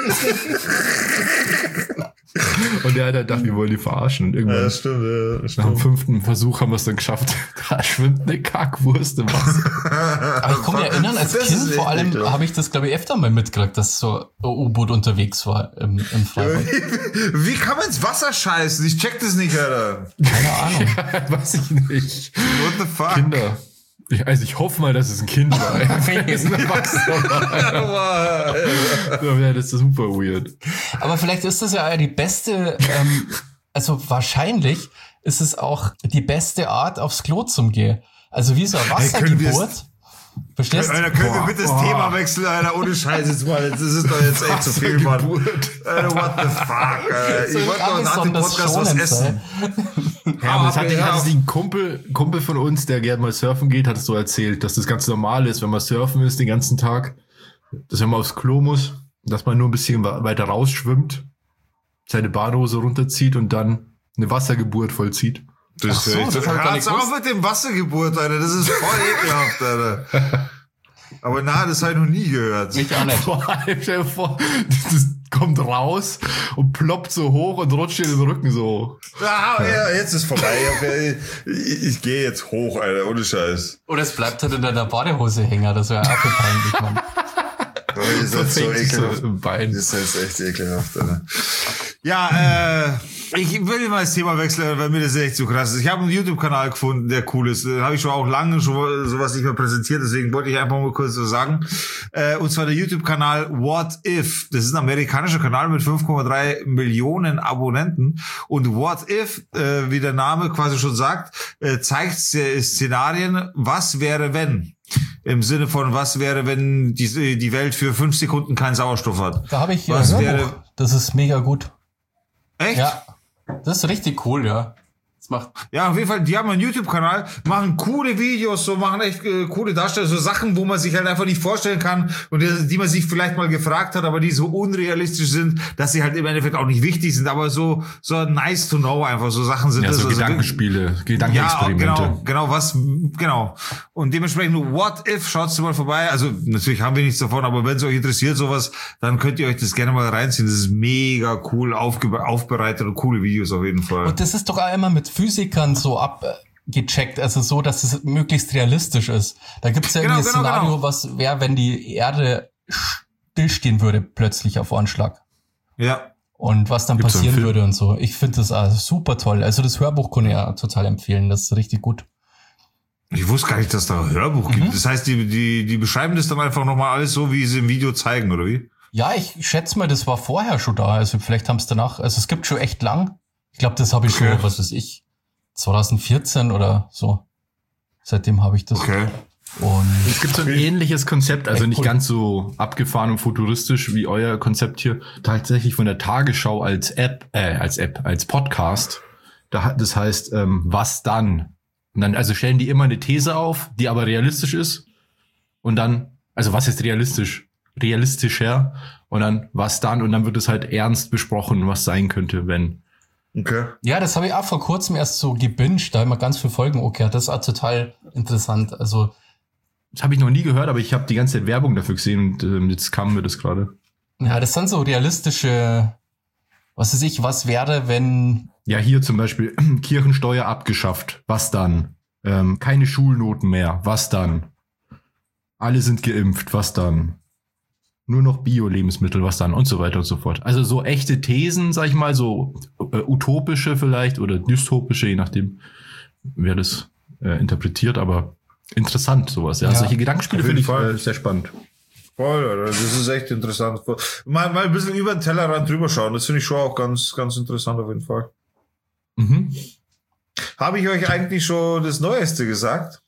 [SPEAKER 1] Und er hat halt gedacht, wir wollen die verarschen. Und
[SPEAKER 3] Ja,
[SPEAKER 1] irgendwann,
[SPEAKER 3] das stimmt, ja, das
[SPEAKER 1] nach dem
[SPEAKER 3] stimmt.
[SPEAKER 1] fünften Versuch haben wir es dann geschafft. Da schwimmt eine Kackwurst im Wasser.
[SPEAKER 2] Aber ich kann mich erinnern, als
[SPEAKER 3] Das ist
[SPEAKER 2] Kind
[SPEAKER 3] echt
[SPEAKER 2] vor allem
[SPEAKER 3] ekelhaft.
[SPEAKER 2] habe ich das, glaube ich, öfter mal mitgekriegt, dass so ein U-Boot unterwegs war im, im Freibad.
[SPEAKER 3] Wie kann man ins Wasser scheißen? Ich check das nicht, Alter.
[SPEAKER 2] Keine Ahnung.
[SPEAKER 1] Weiß ich nicht.
[SPEAKER 3] What the fuck?
[SPEAKER 1] Kinder. Ich, also ich hoffe mal, dass es ein Kind war. Wenn es ein Erwachsener war, dann wäre das super weird.
[SPEAKER 2] Aber vielleicht ist das ja die beste, ähm, also wahrscheinlich ist es auch die beste Art, aufs Klo zum Gehen. Also wie so ein
[SPEAKER 3] Hey, können wir
[SPEAKER 2] Wassergeburt. Verstehst
[SPEAKER 3] Alter,
[SPEAKER 2] du?
[SPEAKER 3] können wir
[SPEAKER 1] Boah,
[SPEAKER 3] bitte das
[SPEAKER 1] boah.
[SPEAKER 3] Thema wechseln, Alter? Ohne Scheiß jetzt mal. Das ist doch jetzt echt zu viel, Mann.
[SPEAKER 1] Geburt.
[SPEAKER 3] Alter, what the fuck, Alter?
[SPEAKER 2] Soll
[SPEAKER 3] Ich wollte doch nach dem
[SPEAKER 2] besonders
[SPEAKER 3] Podcast was
[SPEAKER 2] schonend
[SPEAKER 3] essen.
[SPEAKER 2] sein.
[SPEAKER 1] Ja, aber das hatte,
[SPEAKER 3] ja.
[SPEAKER 1] hatte sich ein Kumpel, Kumpel von uns, der gerne mal surfen geht, hat es so erzählt, dass das ganz normal ist, wenn man surfen ist den ganzen Tag, dass wenn man aufs Klo muss, dass man nur ein bisschen weiter rausschwimmt, seine Badehose runterzieht und dann eine Wassergeburt vollzieht.
[SPEAKER 3] Das
[SPEAKER 2] Ach so,
[SPEAKER 3] ist
[SPEAKER 2] das hab ich gar nicht
[SPEAKER 3] Hört's auf
[SPEAKER 2] gewusst.
[SPEAKER 3] mit dem Wassergeburt, Alter. Das ist voll ekelhaft, Alter. Aber na, das habe ich noch nie gehört.
[SPEAKER 2] Ich auch nicht.
[SPEAKER 1] Vor allem, stell dir vor, das, kommt raus und ploppt so hoch und rutscht in den Rücken so hoch.
[SPEAKER 3] Ah, ja, jetzt ist vorbei. Ich, ich, ich gehe jetzt hoch, Alter, ohne Scheiß.
[SPEAKER 2] Oder es bleibt halt in deiner Badehose hängen, das wäre auch peinlich, Mann.
[SPEAKER 3] Oh, ihr seid so ekelhaft.
[SPEAKER 1] So im Bein.
[SPEAKER 3] Das ist echt ekelhaft, Alter. Ja, äh, ich will mal das Thema wechseln, weil mir das echt so krass ist. Ich habe einen YouTube-Kanal gefunden, der cool ist. Da habe ich schon auch lange schon sowas nicht mehr präsentiert, deswegen wollte ich einfach mal kurz so sagen. Äh, und zwar der YouTube-Kanal What If. Das ist ein amerikanischer Kanal mit fünf Komma drei Millionen Abonnenten. Und What If, äh, wie der Name quasi schon sagt, äh, zeigt Szenarien, was wäre, wenn? Im Sinne von, was wäre, wenn die, die Welt für fünf Sekunden keinen Sauerstoff hat?
[SPEAKER 2] Da habe ich
[SPEAKER 3] was
[SPEAKER 2] ja
[SPEAKER 3] wäre,
[SPEAKER 2] das ist mega gut.
[SPEAKER 3] Echt?
[SPEAKER 2] Ja, das ist richtig cool, ja. Das macht
[SPEAKER 3] ja, auf jeden Fall, die haben einen YouTube-Kanal, machen coole Videos, so machen echt äh, coole Darstellungen, so Sachen, wo man sich halt einfach nicht vorstellen kann und die, die man sich vielleicht mal gefragt hat, aber die so unrealistisch sind, dass sie halt im Endeffekt auch nicht wichtig sind, aber so so nice to know einfach, so Sachen sind
[SPEAKER 1] ja,
[SPEAKER 3] das.
[SPEAKER 1] So
[SPEAKER 3] also,
[SPEAKER 1] Gedankenspiele, Gedankenexperimente.
[SPEAKER 3] Ja, genau, genau, was, genau. Und dementsprechend, What If, schaut's mal vorbei. Also natürlich haben wir nichts davon, aber wenn es euch interessiert, sowas, dann könnt ihr euch das gerne mal reinziehen. Das ist mega cool aufge- aufbereitet und coole Videos auf jeden Fall.
[SPEAKER 2] Und das ist doch auch immer mit Physikern so abgecheckt, also so, dass es möglichst realistisch ist. Da gibt's ja irgendwie genau, ein Szenario, genau. Was wäre, wenn die Erde stillstehen würde, plötzlich auf Anschlag.
[SPEAKER 3] Ja.
[SPEAKER 2] Und was dann
[SPEAKER 1] Gibt's
[SPEAKER 2] passieren würde und so. Ich finde das auch super toll. Also das Hörbuch kann ich ja total empfehlen. Das ist richtig gut.
[SPEAKER 3] Ich wusste gar nicht, dass da ein Hörbuch gibt. Mhm. Das heißt, die, die, die beschreiben das dann einfach nochmal alles so, wie sie im Video zeigen, oder wie?
[SPEAKER 2] Ja, ich schätze mal, das war vorher schon da. Also vielleicht haben es danach, also es gibt schon echt lang. Ich glaube, das habe ich okay. schon, was weiß ich, zwanzig vierzehn oder so. Seitdem habe ich das.
[SPEAKER 3] Okay.
[SPEAKER 1] Und es gibt so ein ähnliches Konzept, also nicht ganz so abgefahren und futuristisch wie euer Konzept hier. Tatsächlich von der Tagesschau als App, äh, als App, als Podcast. Da, das heißt, ähm, was dann? Und dann, also stellen die immer eine These auf, die aber realistisch ist. Und dann, also was ist realistisch? Realistischer. Und dann, was dann? Und dann wird es halt ernst besprochen, was sein könnte, wenn.
[SPEAKER 3] Okay.
[SPEAKER 2] Ja, das habe ich auch vor kurzem erst so gebinged, da haben wir ganz viele Folgen okay, das ist auch total interessant. Also
[SPEAKER 1] das habe ich noch nie gehört, aber ich habe die ganze Zeit Werbung dafür gesehen und ähm, jetzt kam mir das gerade.
[SPEAKER 2] Ja, das sind so realistische, was weiß ich, was wäre, wenn...
[SPEAKER 1] Ja, hier zum Beispiel Kirchensteuer abgeschafft, was dann? Ähm, keine Schulnoten mehr, was dann? Alle sind geimpft, was dann? Nur noch Bio-Lebensmittel, was dann? Und so weiter und so fort. Also so echte Thesen, sag ich mal, so äh, utopische vielleicht oder dystopische, je nachdem, wer das äh, interpretiert, aber interessant sowas. Ja, ja. Solche Gedankenspiele finde ich äh, sehr spannend.
[SPEAKER 3] Voll, das ist echt interessant. Mal, mal ein bisschen über den Tellerrand drüber schauen, das finde ich schon auch ganz, ganz interessant auf jeden Fall.
[SPEAKER 1] Mhm.
[SPEAKER 3] Habe ich euch eigentlich schon das Neueste gesagt?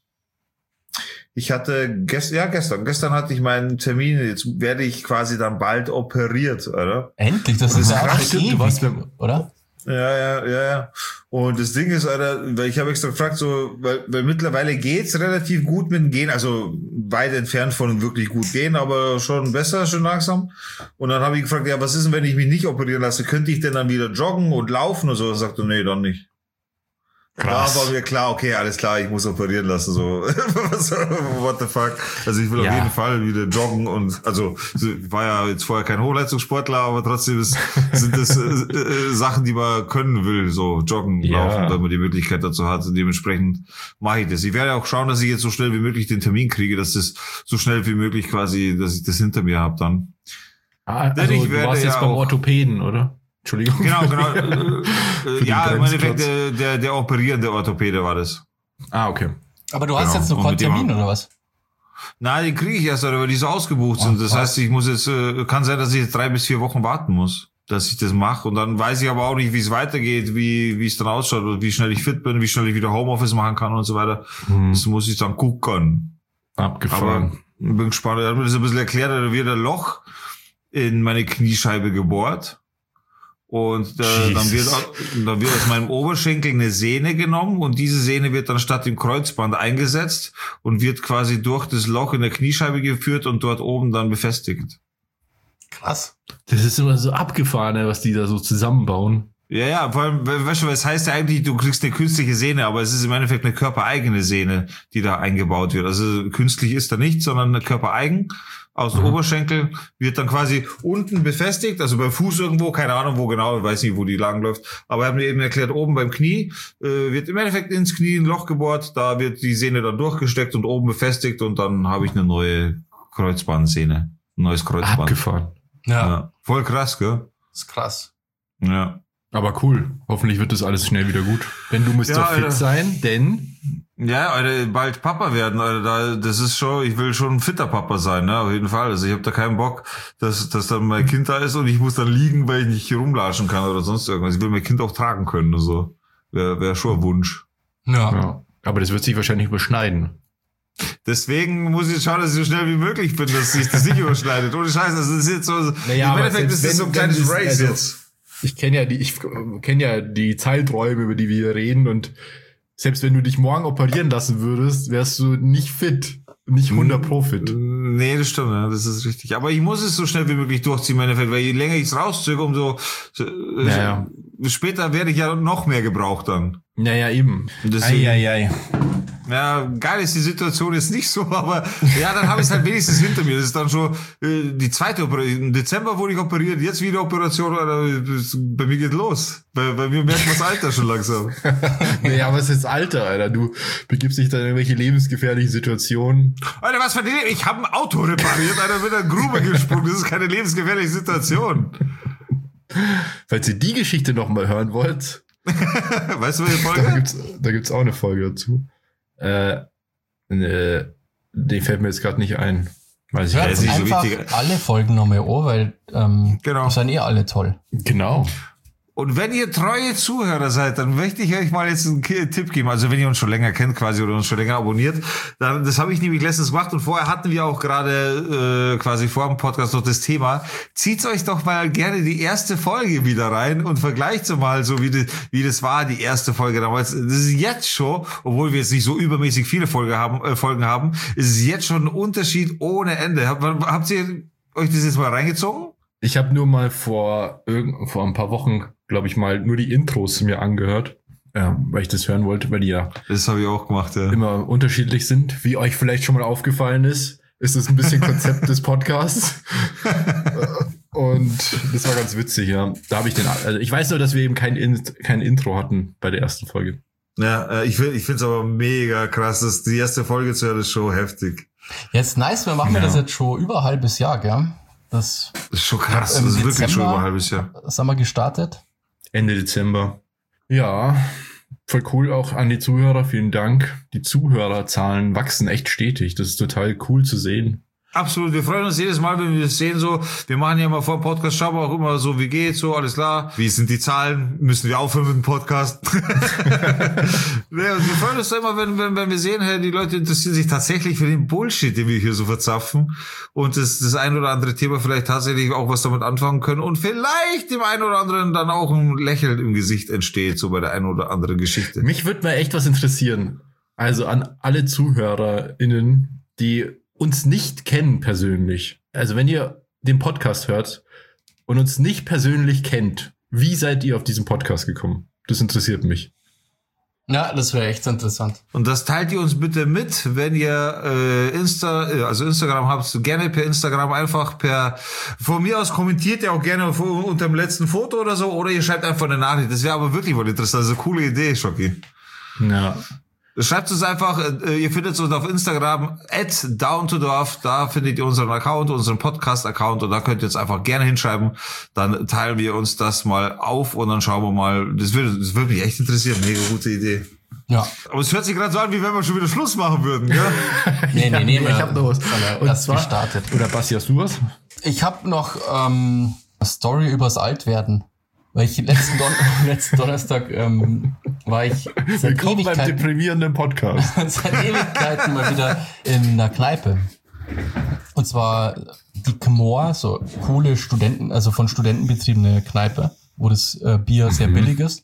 [SPEAKER 3] Ich hatte gestern, ja gestern, gestern hatte ich meinen Termin, jetzt werde ich quasi dann bald operiert, oder?
[SPEAKER 2] Endlich, das, das ist ja krass, du warst, oder?
[SPEAKER 3] Ja, ja, ja, ja. Und das Ding ist, Alter, weil ich habe extra gefragt, so, weil, weil mittlerweile geht's relativ gut mit dem Gehen, also weit entfernt von wirklich gut gehen, aber schon besser, schon langsam. Und dann habe ich gefragt, ja, was ist denn, wenn ich mich nicht operieren lasse? Könnte ich denn dann wieder joggen und laufen und so? Und sagt er, nee, dann nicht. Krass. Da war mir klar, okay, alles klar, ich muss operieren lassen, so. What the fuck? Also ich will ja auf jeden Fall wieder joggen und, also, ich war ja jetzt vorher kein Hochleistungssportler, aber trotzdem ist, sind das äh, äh, Sachen, die man können will, so joggen, ja, laufen, wenn man die Möglichkeit dazu hat. Und dementsprechend mache ich das. Ich werde auch schauen, dass ich jetzt so schnell wie möglich den Termin kriege, dass das so schnell wie möglich quasi, dass ich das hinter mir habe dann.
[SPEAKER 1] Ah, also ich du warst jetzt ja beim Orthopäden, oder? Entschuldigung.
[SPEAKER 3] Genau, genau. äh, ja, im Endeffekt der, der, der operierende Orthopäde war das.
[SPEAKER 1] Ah, okay.
[SPEAKER 2] Aber du hast genau jetzt noch keinen Termin, oder was?
[SPEAKER 3] Nein, den kriege ich erst, weil die so ausgebucht sind. Das heißt, ich muss jetzt, äh, kann sein, dass ich jetzt drei bis vier Wochen warten muss, dass ich das mache. Und dann weiß ich aber auch nicht, wie es weitergeht, wie wie es dann ausschaut, oder wie schnell ich fit bin, wie schnell ich wieder Homeoffice machen kann und so weiter. Hm. Das muss ich dann gucken.
[SPEAKER 1] Abgefahren.
[SPEAKER 3] Aber bin gespannt. Er hat mir das ein bisschen erklärt, da wird ein Loch in meine Kniescheibe gebohrt. Und äh, dann wird dann wird aus meinem Oberschenkel eine Sehne genommen und diese Sehne wird dann statt dem Kreuzband eingesetzt und wird quasi durch das Loch in der Kniescheibe geführt und dort oben dann befestigt.
[SPEAKER 2] Krass.
[SPEAKER 1] Das ist immer so abgefahren, was die da so zusammenbauen.
[SPEAKER 3] Ja, ja, vor allem, weißt du, es heißt ja eigentlich, du kriegst eine künstliche Sehne, aber es ist im Endeffekt eine körpereigene Sehne, die da eingebaut wird. Also künstlich ist da nichts, sondern eine körpereigen aus dem mhm. Oberschenkel, wird dann quasi unten befestigt, also beim Fuß irgendwo, keine Ahnung wo genau, ich weiß nicht, wo die lang läuft, aber er hat mir eben erklärt, oben beim Knie äh, wird im Endeffekt ins Knie ein Loch gebohrt, da wird die Sehne dann durchgesteckt und oben befestigt und dann habe ich eine neue Kreuzbandsehne, ein neues Kreuzband.
[SPEAKER 1] Abgefahren.
[SPEAKER 3] Ja. ja. Voll krass, gell?
[SPEAKER 2] Das ist krass.
[SPEAKER 3] Ja.
[SPEAKER 1] Aber cool. Hoffentlich wird das alles schnell wieder gut. Denn du musst ja, doch fit Alter. sein, denn...
[SPEAKER 3] Ja, Alter, bald Papa werden, Alter, das ist schon, ich will schon ein fitter Papa sein, ne, auf jeden Fall. Also ich habe da keinen Bock, dass, dass dann mein Kind da ist und ich muss dann liegen, weil ich nicht rumlatschen kann oder sonst irgendwas. Ich will mein Kind auch tragen können und so. Wäre wär schon ein Wunsch.
[SPEAKER 1] Ja. ja. Aber das wird sich wahrscheinlich überschneiden.
[SPEAKER 3] Deswegen muss ich schauen, dass ich so schnell wie möglich bin, dass sich das nicht überschneidet. Ohne Scheiß, also das ist jetzt so,
[SPEAKER 1] naja, im Endeffekt ist das so ein kleines
[SPEAKER 3] ist,
[SPEAKER 1] Race also, jetzt. Ich kenne ja die, ich kenne ja die Zeiträume, über die wir hier reden und selbst wenn du dich morgen operieren lassen würdest, wärst du nicht fit. Nicht hundert Pro fit.
[SPEAKER 3] Nee, das stimmt, ja, das ist richtig. Aber ich muss es so schnell wie möglich durchziehen, im Endeffekt, weil je länger ich es rauszöge, umso
[SPEAKER 1] naja.
[SPEAKER 3] später werde ich ja noch mehr gebraucht dann.
[SPEAKER 1] Naja, eben. Deswegen, ei, ei, ei.
[SPEAKER 3] Ja, geil ist die Situation jetzt nicht so, aber ja, dann habe ich es halt wenigstens hinter mir. Das ist dann schon äh, die zweite Operation. Im Dezember wurde ich operiert, jetzt wieder Operation. Alter, bei mir geht los. Bei, bei mir merkt man das Alter schon langsam.
[SPEAKER 1] Naja, was ist Alter, Alter? Du begibst dich dann in irgendwelche lebensgefährlichen Situationen.
[SPEAKER 3] Alter, was für die? Ich habe ein Auto repariert, Alter, mit einer Grube gesprungen. Das ist keine lebensgefährliche Situation.
[SPEAKER 1] Falls ihr die Geschichte noch mal hören wollt.
[SPEAKER 3] Weißt du, welche Folge?
[SPEAKER 1] Da gibt's, da gibt's auch eine Folge dazu. Äh, ne, die fällt mir jetzt gerade nicht ein. Weiß ich
[SPEAKER 2] Hört nicht einfach so wichtig. Alle Folgen nochmal an, weil ähm,
[SPEAKER 3] genau.
[SPEAKER 2] die sind eh alle toll.
[SPEAKER 1] Genau.
[SPEAKER 3] Und wenn ihr treue Zuhörer seid, dann möchte ich euch mal jetzt einen Tipp geben. Also wenn ihr uns schon länger kennt quasi oder uns schon länger abonniert, dann, das habe ich nämlich letztens gemacht und vorher hatten wir auch gerade äh, quasi vor dem Podcast noch das Thema. Zieht euch doch mal gerne die erste Folge wieder rein und vergleicht so mal so, wie das, wie das war, die erste Folge damals. Das ist jetzt schon, obwohl wir jetzt nicht so übermäßig viele Folge haben, äh, Folgen haben, ist es jetzt schon ein Unterschied ohne Ende. Habt, habt ihr euch das jetzt mal reingezogen?
[SPEAKER 1] Ich habe nur mal vor, irgend, vor ein paar Wochen, glaube ich mal, nur die Intros mir angehört, ja, weil ich das hören wollte, weil die ja
[SPEAKER 3] das habe ich auch gemacht, ja.
[SPEAKER 1] immer unterschiedlich sind. Wie euch vielleicht schon mal aufgefallen ist, ist das ein bisschen Konzept des Podcasts. Und das war ganz witzig, ja. Da habe ich den, also ich weiß nur, dass wir eben kein, In, kein Intro hatten bei der ersten Folge.
[SPEAKER 3] Ja, ich finde, ich finde es aber mega krass, dass die erste Folge zu hören ist schon heftig.
[SPEAKER 2] Jetzt nice, wir machen ja. das jetzt schon über ein halbes Jahr, gell? Das,
[SPEAKER 3] das ist schon krass, das ist Dezember, wirklich schon über ein halbes Jahr.
[SPEAKER 2] Das haben wir gestartet.
[SPEAKER 1] Ende Dezember. Ja, voll cool auch an die Zuhörer. Vielen Dank. Die Zuhörerzahlen wachsen echt stetig. Das ist total cool zu sehen.
[SPEAKER 3] Absolut, wir freuen uns jedes Mal, wenn wir das sehen, so, wir machen ja mal vor dem Podcast, schauen wir auch immer so, wie geht's, so, alles klar, wie sind die Zahlen, müssen wir aufhören mit dem Podcast. Ja, wir freuen uns immer, wenn, wenn, wenn wir sehen, hey, die Leute interessieren sich tatsächlich für den Bullshit, den wir hier so verzapfen und das, das ein oder andere Thema vielleicht tatsächlich auch was damit anfangen können und vielleicht dem einen oder anderen dann auch ein Lächeln im Gesicht entsteht, so bei der einen oder anderen Geschichte.
[SPEAKER 1] Mich würde mal echt was interessieren, also an alle ZuhörerInnen, die uns nicht kennen persönlich. Also wenn ihr den Podcast hört und uns nicht persönlich kennt, wie seid ihr auf diesen Podcast gekommen? Das interessiert mich.
[SPEAKER 2] Ja, das wäre echt interessant.
[SPEAKER 3] Und das teilt ihr uns bitte mit, wenn ihr äh, Insta, also Instagram habt, gerne per Instagram einfach per, von mir aus kommentiert ihr auch gerne unter dem letzten Foto oder so, oder ihr schreibt einfach eine Nachricht. Das wäre aber wirklich wohl interessant. Das ist eine coole Idee, Schocki.
[SPEAKER 1] Ja.
[SPEAKER 3] Schreibt uns einfach, ihr findet uns auf Instagram at downtodorf, da findet ihr unseren Account, unseren Podcast-Account und da könnt ihr jetzt einfach gerne hinschreiben, dann teilen wir uns das mal auf und dann schauen wir mal, das würde, das würde mich echt interessieren, mega gute Idee.
[SPEAKER 2] Ja.
[SPEAKER 3] Aber es hört sich gerade so an, wie wenn wir schon wieder Schluss machen würden, gell?
[SPEAKER 2] nee, nee, nee,
[SPEAKER 1] ich hab noch was.
[SPEAKER 2] Und zwar, gestartet.
[SPEAKER 1] Oder Basti, hast du was?
[SPEAKER 2] Ich habe noch ähm, eine Story übers Altwerden. Weil ich letzten, Don- letzten Donnerstag ähm, war ich seit
[SPEAKER 1] Willkommen beim deprimierenden Podcast.
[SPEAKER 2] seit Ewigkeiten mal wieder in einer Kneipe. Und zwar die Kmor, so coole Studenten, also von Studenten betriebene Kneipe, wo das äh, Bier sehr billig ist.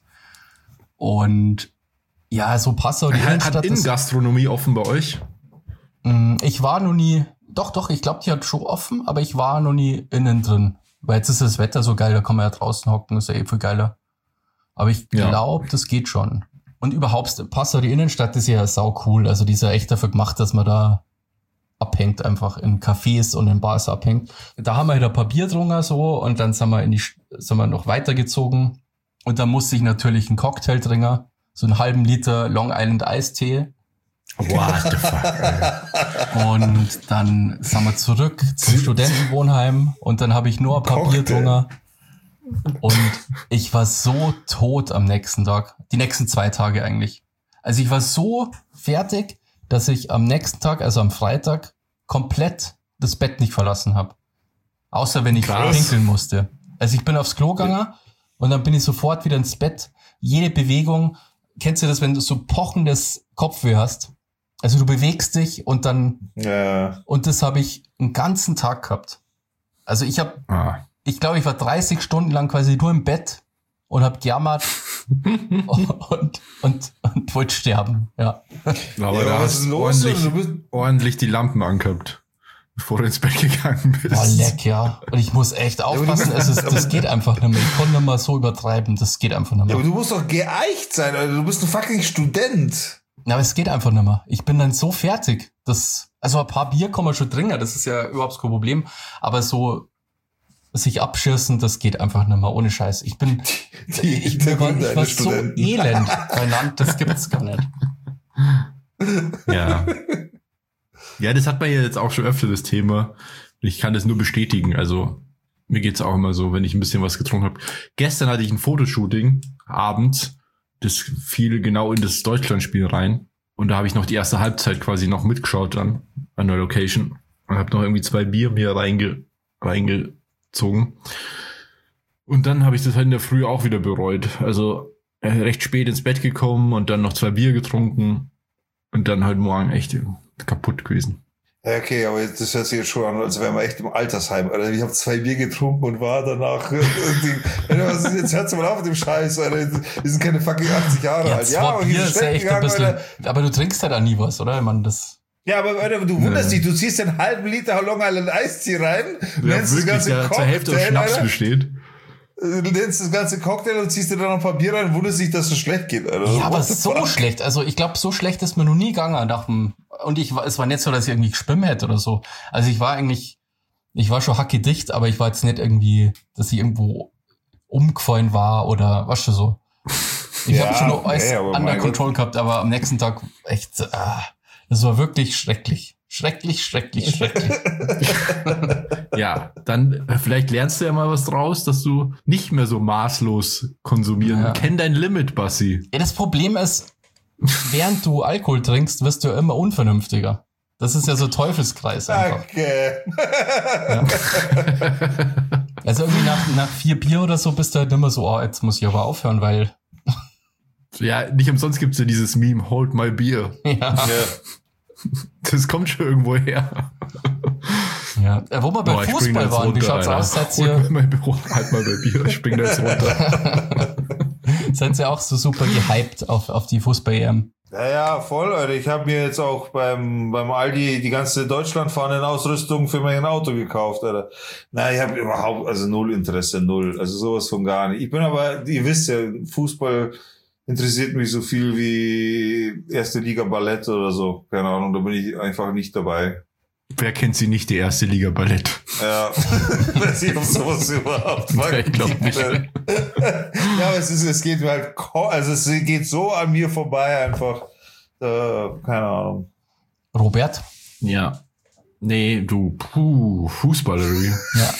[SPEAKER 2] Und ja, so Passau, die
[SPEAKER 1] Innenstadt. Hat Innengastronomie offen bei euch?
[SPEAKER 2] Mh, ich war noch nie, doch, doch, ich glaube, die hat schon offen, aber ich war noch nie innen drin. Weil jetzt ist das Wetter so geil, da kann man ja draußen hocken, ist ja eh viel geiler. Aber ich glaube, ja. das geht schon. Und überhaupt, Passau, die Innenstadt ist ja sau cool. Also die ist ja echt dafür gemacht, dass man da abhängt, einfach in Cafés und in Bars abhängt. Da haben wir wieder Papier drunter so und dann sind wir in die, sind wir noch weitergezogen. Und dann musste ich natürlich einen Cocktail trinken, so einen halben Liter Long Island Eistee.
[SPEAKER 1] What the fuck?
[SPEAKER 2] Und dann sind wir zurück zum Studentenwohnheim und dann habe ich nur Papier drunter. Und ich war so tot am nächsten Tag. Die nächsten zwei Tage eigentlich. Also ich war so fertig, dass ich am nächsten Tag, also am Freitag, komplett das Bett nicht verlassen habe. Außer wenn ich Krass. pinkeln musste. Also ich bin aufs Klo gegangen und dann bin ich sofort wieder ins Bett. Jede Bewegung, kennst du das, wenn du so pochendes Kopfweh hast? Also du bewegst dich und dann... Ja. Und das habe ich einen ganzen Tag gehabt. Also ich habe... Ah. Ich glaube, ich war dreißig Stunden lang quasi nur im Bett und habe gejammert und, und, und, und wollte sterben, ja.
[SPEAKER 1] Aber ja, da hast du ordentlich, ordentlich die Lampen angehabt, bevor du ins Bett gegangen bist.
[SPEAKER 2] Boah, leck, ja. Und ich muss echt aufpassen, es ist, das geht einfach nicht mehr. Ich konnte nicht mal so übertreiben, das geht einfach nicht mehr.
[SPEAKER 3] Ja, aber du musst doch geeicht sein, Alter. Du bist ein fucking Student.
[SPEAKER 2] Ja, aber es geht einfach nicht mehr. Ich bin dann so fertig. Das, also ein paar Bier kann man schon trinken, das ist ja überhaupt kein Problem. Aber so... sich abschirsen, das geht einfach nicht mehr, ohne Scheiß. Ich bin,
[SPEAKER 3] die,
[SPEAKER 2] ich, ich war, ich war so elend bei Land, das gibt's gar nicht.
[SPEAKER 1] Ja. Ja, das hat man ja jetzt auch schon öfter, das Thema. Ich kann das nur bestätigen, also mir geht's auch immer so, wenn ich ein bisschen was getrunken habe. Gestern hatte ich ein Fotoshooting, abends, das fiel genau in das Deutschlandspiel rein und da habe ich noch die erste Halbzeit quasi noch mitgeschaut dann, an der Location und habe noch irgendwie zwei Bier mir reinge, reinge und dann habe ich das halt in der Früh auch wieder bereut. Also äh, recht spät ins Bett gekommen und dann noch zwei Bier getrunken und dann halt morgen echt kaputt gewesen.
[SPEAKER 3] Ja, okay, aber jetzt, das hört sich jetzt schon an, als wären wir echt im Altersheim. Alter. Ich habe zwei Bier getrunken und war danach... jetzt hört's mal auf mit dem Scheiß, Alter. Wir sind keine fucking achtzig Jahre
[SPEAKER 2] ja,
[SPEAKER 3] alt. Ja, aber
[SPEAKER 2] Bier ist ja echt ein bisschen... Aber du trinkst ja da nie was, oder? Ich meine, das...
[SPEAKER 3] Ja, aber Alter, du wunderst dich, du ziehst einen halben Liter Long Island Eistee rein,
[SPEAKER 1] ja, nennst wirklich, das ganze Cocktail, zur Hälfte aus Schnaps Alter, besteht.
[SPEAKER 3] Du nennst das ganze Cocktail und ziehst dir dann noch ein paar Bier rein und wunderst dich, dass es schlecht geht, Alter.
[SPEAKER 2] Ja, aber so fuck? schlecht, also ich glaube, so schlecht ist mir noch nie gegangen nach dem, und ich war, es war nicht so, dass ich irgendwie geschwimmen hätte oder so. Also ich war eigentlich, ich war schon hackedicht, aber ich war jetzt nicht irgendwie, dass ich irgendwo umgefallen war oder, weißt du, so. Ich ja, habe schon noch alles okay, under control Gott. gehabt, aber am nächsten Tag echt, ah, das war wirklich schrecklich. Schrecklich, schrecklich, schrecklich.
[SPEAKER 1] Ja, dann vielleicht lernst du ja mal was draus, dass du nicht mehr so maßlos konsumieren. Ja. Kenn dein Limit, Bassi.
[SPEAKER 2] Ja, das Problem ist, während du Alkohol trinkst, wirst du ja immer unvernünftiger. Das ist ja so Teufelskreis einfach. Okay. Ja. Also irgendwie nach, nach vier Bier oder so bist du halt immer so, oh, jetzt muss ich aber aufhören, weil...
[SPEAKER 1] Ja, nicht umsonst gibt's ja dieses Meme, hold my beer. Ja. ja. Das kommt schon irgendwo her.
[SPEAKER 2] Ja, wo wir beim Fußball waren, wie schaut's Alter. aus? Seid ihr...
[SPEAKER 1] Halt mal bei Bier, ich spring da jetzt runter.
[SPEAKER 2] Seid ihr auch so super gehypt auf, auf die Fußball-E M?
[SPEAKER 3] Ja, ja, voll, Alter. Ich habe mir jetzt auch beim beim Aldi die ganze Deutschlandfahnen-Ausrüstung für mein Auto gekauft, Alter. Na, ich habe überhaupt, also null Interesse, null. Also sowas von gar nicht. Ich bin aber, ihr wisst ja, Fußball interessiert mich so viel wie erste Liga Ballett oder so. Keine Ahnung, da bin ich einfach nicht dabei.
[SPEAKER 1] Wer kennt sie nicht, die erste Liga Ballett?
[SPEAKER 3] Ja, weiß ich, ob sowas überhaupt mag.
[SPEAKER 1] Ich glaube nicht.
[SPEAKER 3] Ja, aber es ist, es geht mir halt, also es geht so an mir vorbei einfach. Äh, keine Ahnung.
[SPEAKER 2] Robert?
[SPEAKER 1] Ja. Nee, du, puh, Fußballerie. Ja.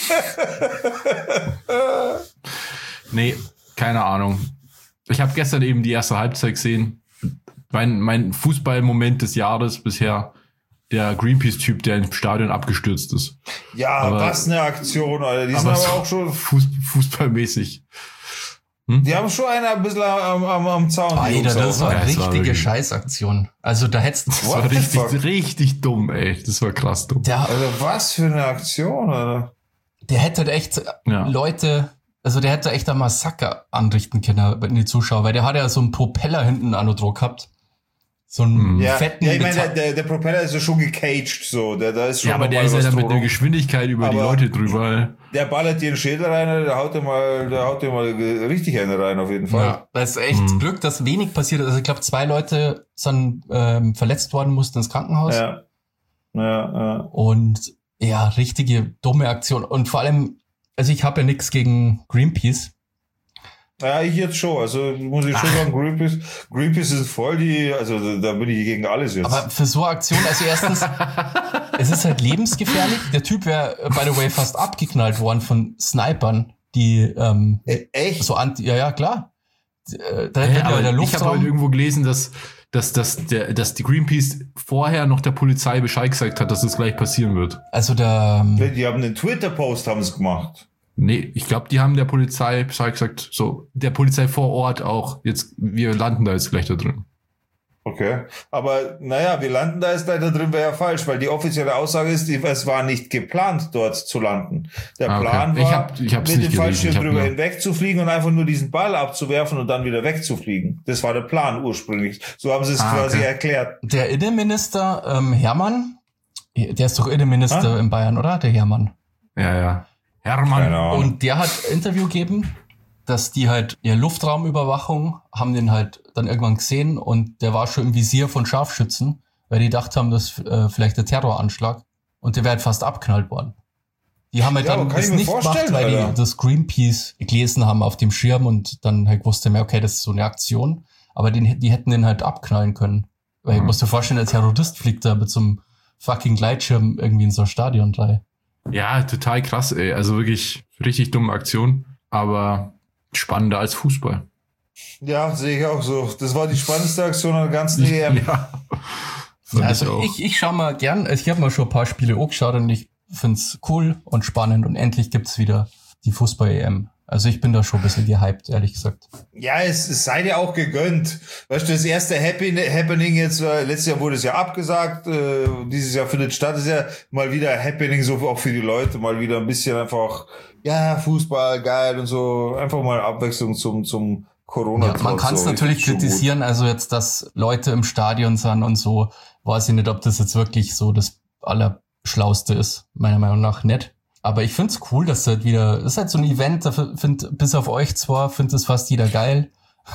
[SPEAKER 1] Nee, keine Ahnung. Ich habe gestern eben die erste Halbzeit gesehen. Mein, mein Fußballmoment des Jahres bisher, der Greenpeace-Typ, der im Stadion abgestürzt ist.
[SPEAKER 3] Ja, aber, was eine Aktion, Alter. Die sind aber, aber auch schon
[SPEAKER 1] Fuß, fußballmäßig.
[SPEAKER 3] Hm? Die haben schon einen ein bisschen am, am, am Zaun.
[SPEAKER 2] Alter, das war eine ja, richtige war Scheißaktion. Also da hättest du...
[SPEAKER 1] Das war richtig, richtig dumm, ey. Das war krass dumm.
[SPEAKER 3] Der, Alter, was für eine Aktion, Alter.
[SPEAKER 2] Der hätte echt ja. Leute... Also der hätte echt ein Massaker anrichten können in die Zuschauer, weil der hat ja so einen Propeller hinten an der Druck gehabt. so einen
[SPEAKER 3] ja,
[SPEAKER 2] fetten...
[SPEAKER 3] Ja, ich meine, der, der, der Propeller ist ja schon gecaged, so. Der, da ist schon
[SPEAKER 1] ja, aber der ist ja dann mit einer Geschwindigkeit über aber die Leute drüber.
[SPEAKER 3] Der ballert dir einen Schädel rein, der haut dir mal, der haut dir mal richtig eine rein, auf jeden Fall. Ja,
[SPEAKER 2] das ist echt mhm. Glück, dass wenig passiert ist. Also ich glaube, zwei Leute sind ähm, verletzt worden, mussten ins Krankenhaus.
[SPEAKER 3] Ja. Ja, ja.
[SPEAKER 2] Und ja, richtige dumme Aktion. Und vor allem, also ich habe ja nichts gegen Greenpeace.
[SPEAKER 3] Ja, ich jetzt schon. Also muss ich schon sagen, Greenpeace, Greenpeace ist voll die, also da bin ich gegen alles jetzt.
[SPEAKER 2] Aber für so eine Aktion, also erstens, es ist halt lebensgefährlich. Der Typ wäre, by the way, fast abgeknallt worden von Snipern, die ähm,
[SPEAKER 3] e- echt?
[SPEAKER 2] So anti, ja, ja, klar.
[SPEAKER 1] Da hätte ja, der Luftraum. Ich habe heute irgendwo gelesen, dass, dass, dass, der, dass die Greenpeace vorher noch der Polizei Bescheid gesagt hat, dass das gleich passieren wird.
[SPEAKER 2] Also der... Ähm,
[SPEAKER 3] die haben einen Twitter-Post haben es gemacht.
[SPEAKER 1] Nee, ich glaube, die haben der Polizei Bescheid gesagt, so, der Polizei vor Ort auch, jetzt, wir landen da jetzt gleich da drin.
[SPEAKER 3] Okay, aber naja, wir landen da jetzt gleich da drin, wäre ja falsch, weil die offizielle Aussage ist, es war nicht geplant, dort zu landen. Der
[SPEAKER 1] ah, okay.
[SPEAKER 3] Plan war,
[SPEAKER 1] ich hab, ich hab's
[SPEAKER 3] mit
[SPEAKER 1] nicht
[SPEAKER 3] dem Fallschirm
[SPEAKER 1] hab
[SPEAKER 3] drüber
[SPEAKER 1] nur...
[SPEAKER 3] hinweg zu fliegen und einfach nur diesen Ball abzuwerfen und dann wieder wegzufliegen. Das war der Plan ursprünglich. So haben sie es ah, quasi okay. erklärt.
[SPEAKER 2] Der Innenminister ähm, Hermann, der ist doch Innenminister ah? in Bayern, oder? Der Hermann.
[SPEAKER 1] Ja, ja. Hermann.
[SPEAKER 2] Genau. Und der hat ein Interview gegeben, dass die halt ihre Luftraumüberwachung haben den halt dann irgendwann gesehen und der war schon im Visier von Scharfschützen, weil die gedacht haben, das äh, vielleicht der Terroranschlag und der wäre halt fast abknallt worden. Die haben halt ja, dann das nicht gemacht, weil Alter. die das Greenpeace gelesen haben auf dem Schirm und dann halt wusste man, okay, das ist so eine Aktion, aber den, die hätten den halt abknallen können. Weil mhm. ich muss dir vorstellen, der Terrorist fliegt da mit so einem fucking Gleitschirm irgendwie in so ein Stadion rein.
[SPEAKER 1] Ja, total krass, ey. Also wirklich richtig dumme Aktion, aber spannender als Fußball.
[SPEAKER 3] Ja, sehe ich auch so. Das war die spannendste Aktion der ganzen E M.
[SPEAKER 2] Ja. ja also ich, ich, ich schaue mal gern, ich habe mal schon ein paar Spiele angeschaut und ich finde es cool und spannend und endlich gibt's wieder die Fußball-E M. Also ich bin da schon ein bisschen gehypt, ehrlich gesagt.
[SPEAKER 3] Ja, es, es sei dir auch gegönnt. Weißt du, das erste Happy, Happening jetzt, äh, letztes Jahr wurde es ja abgesagt, äh, dieses Jahr findet statt, ist ja mal wieder Happening, so auch für die Leute, mal wieder ein bisschen einfach, ja, Fußball, geil und so, einfach mal Abwechslung zum, zum Corona.
[SPEAKER 2] Ja, man kann es so, natürlich kritisieren, also jetzt, dass Leute im Stadion sind und so, weiß ich nicht, ob das jetzt wirklich so das Allerschlauste ist, meiner Meinung nach nicht. Aber ich find's cool, dass halt wieder, das ist halt so ein Event, da find, bis auf euch zwar, findet es fast jeder geil.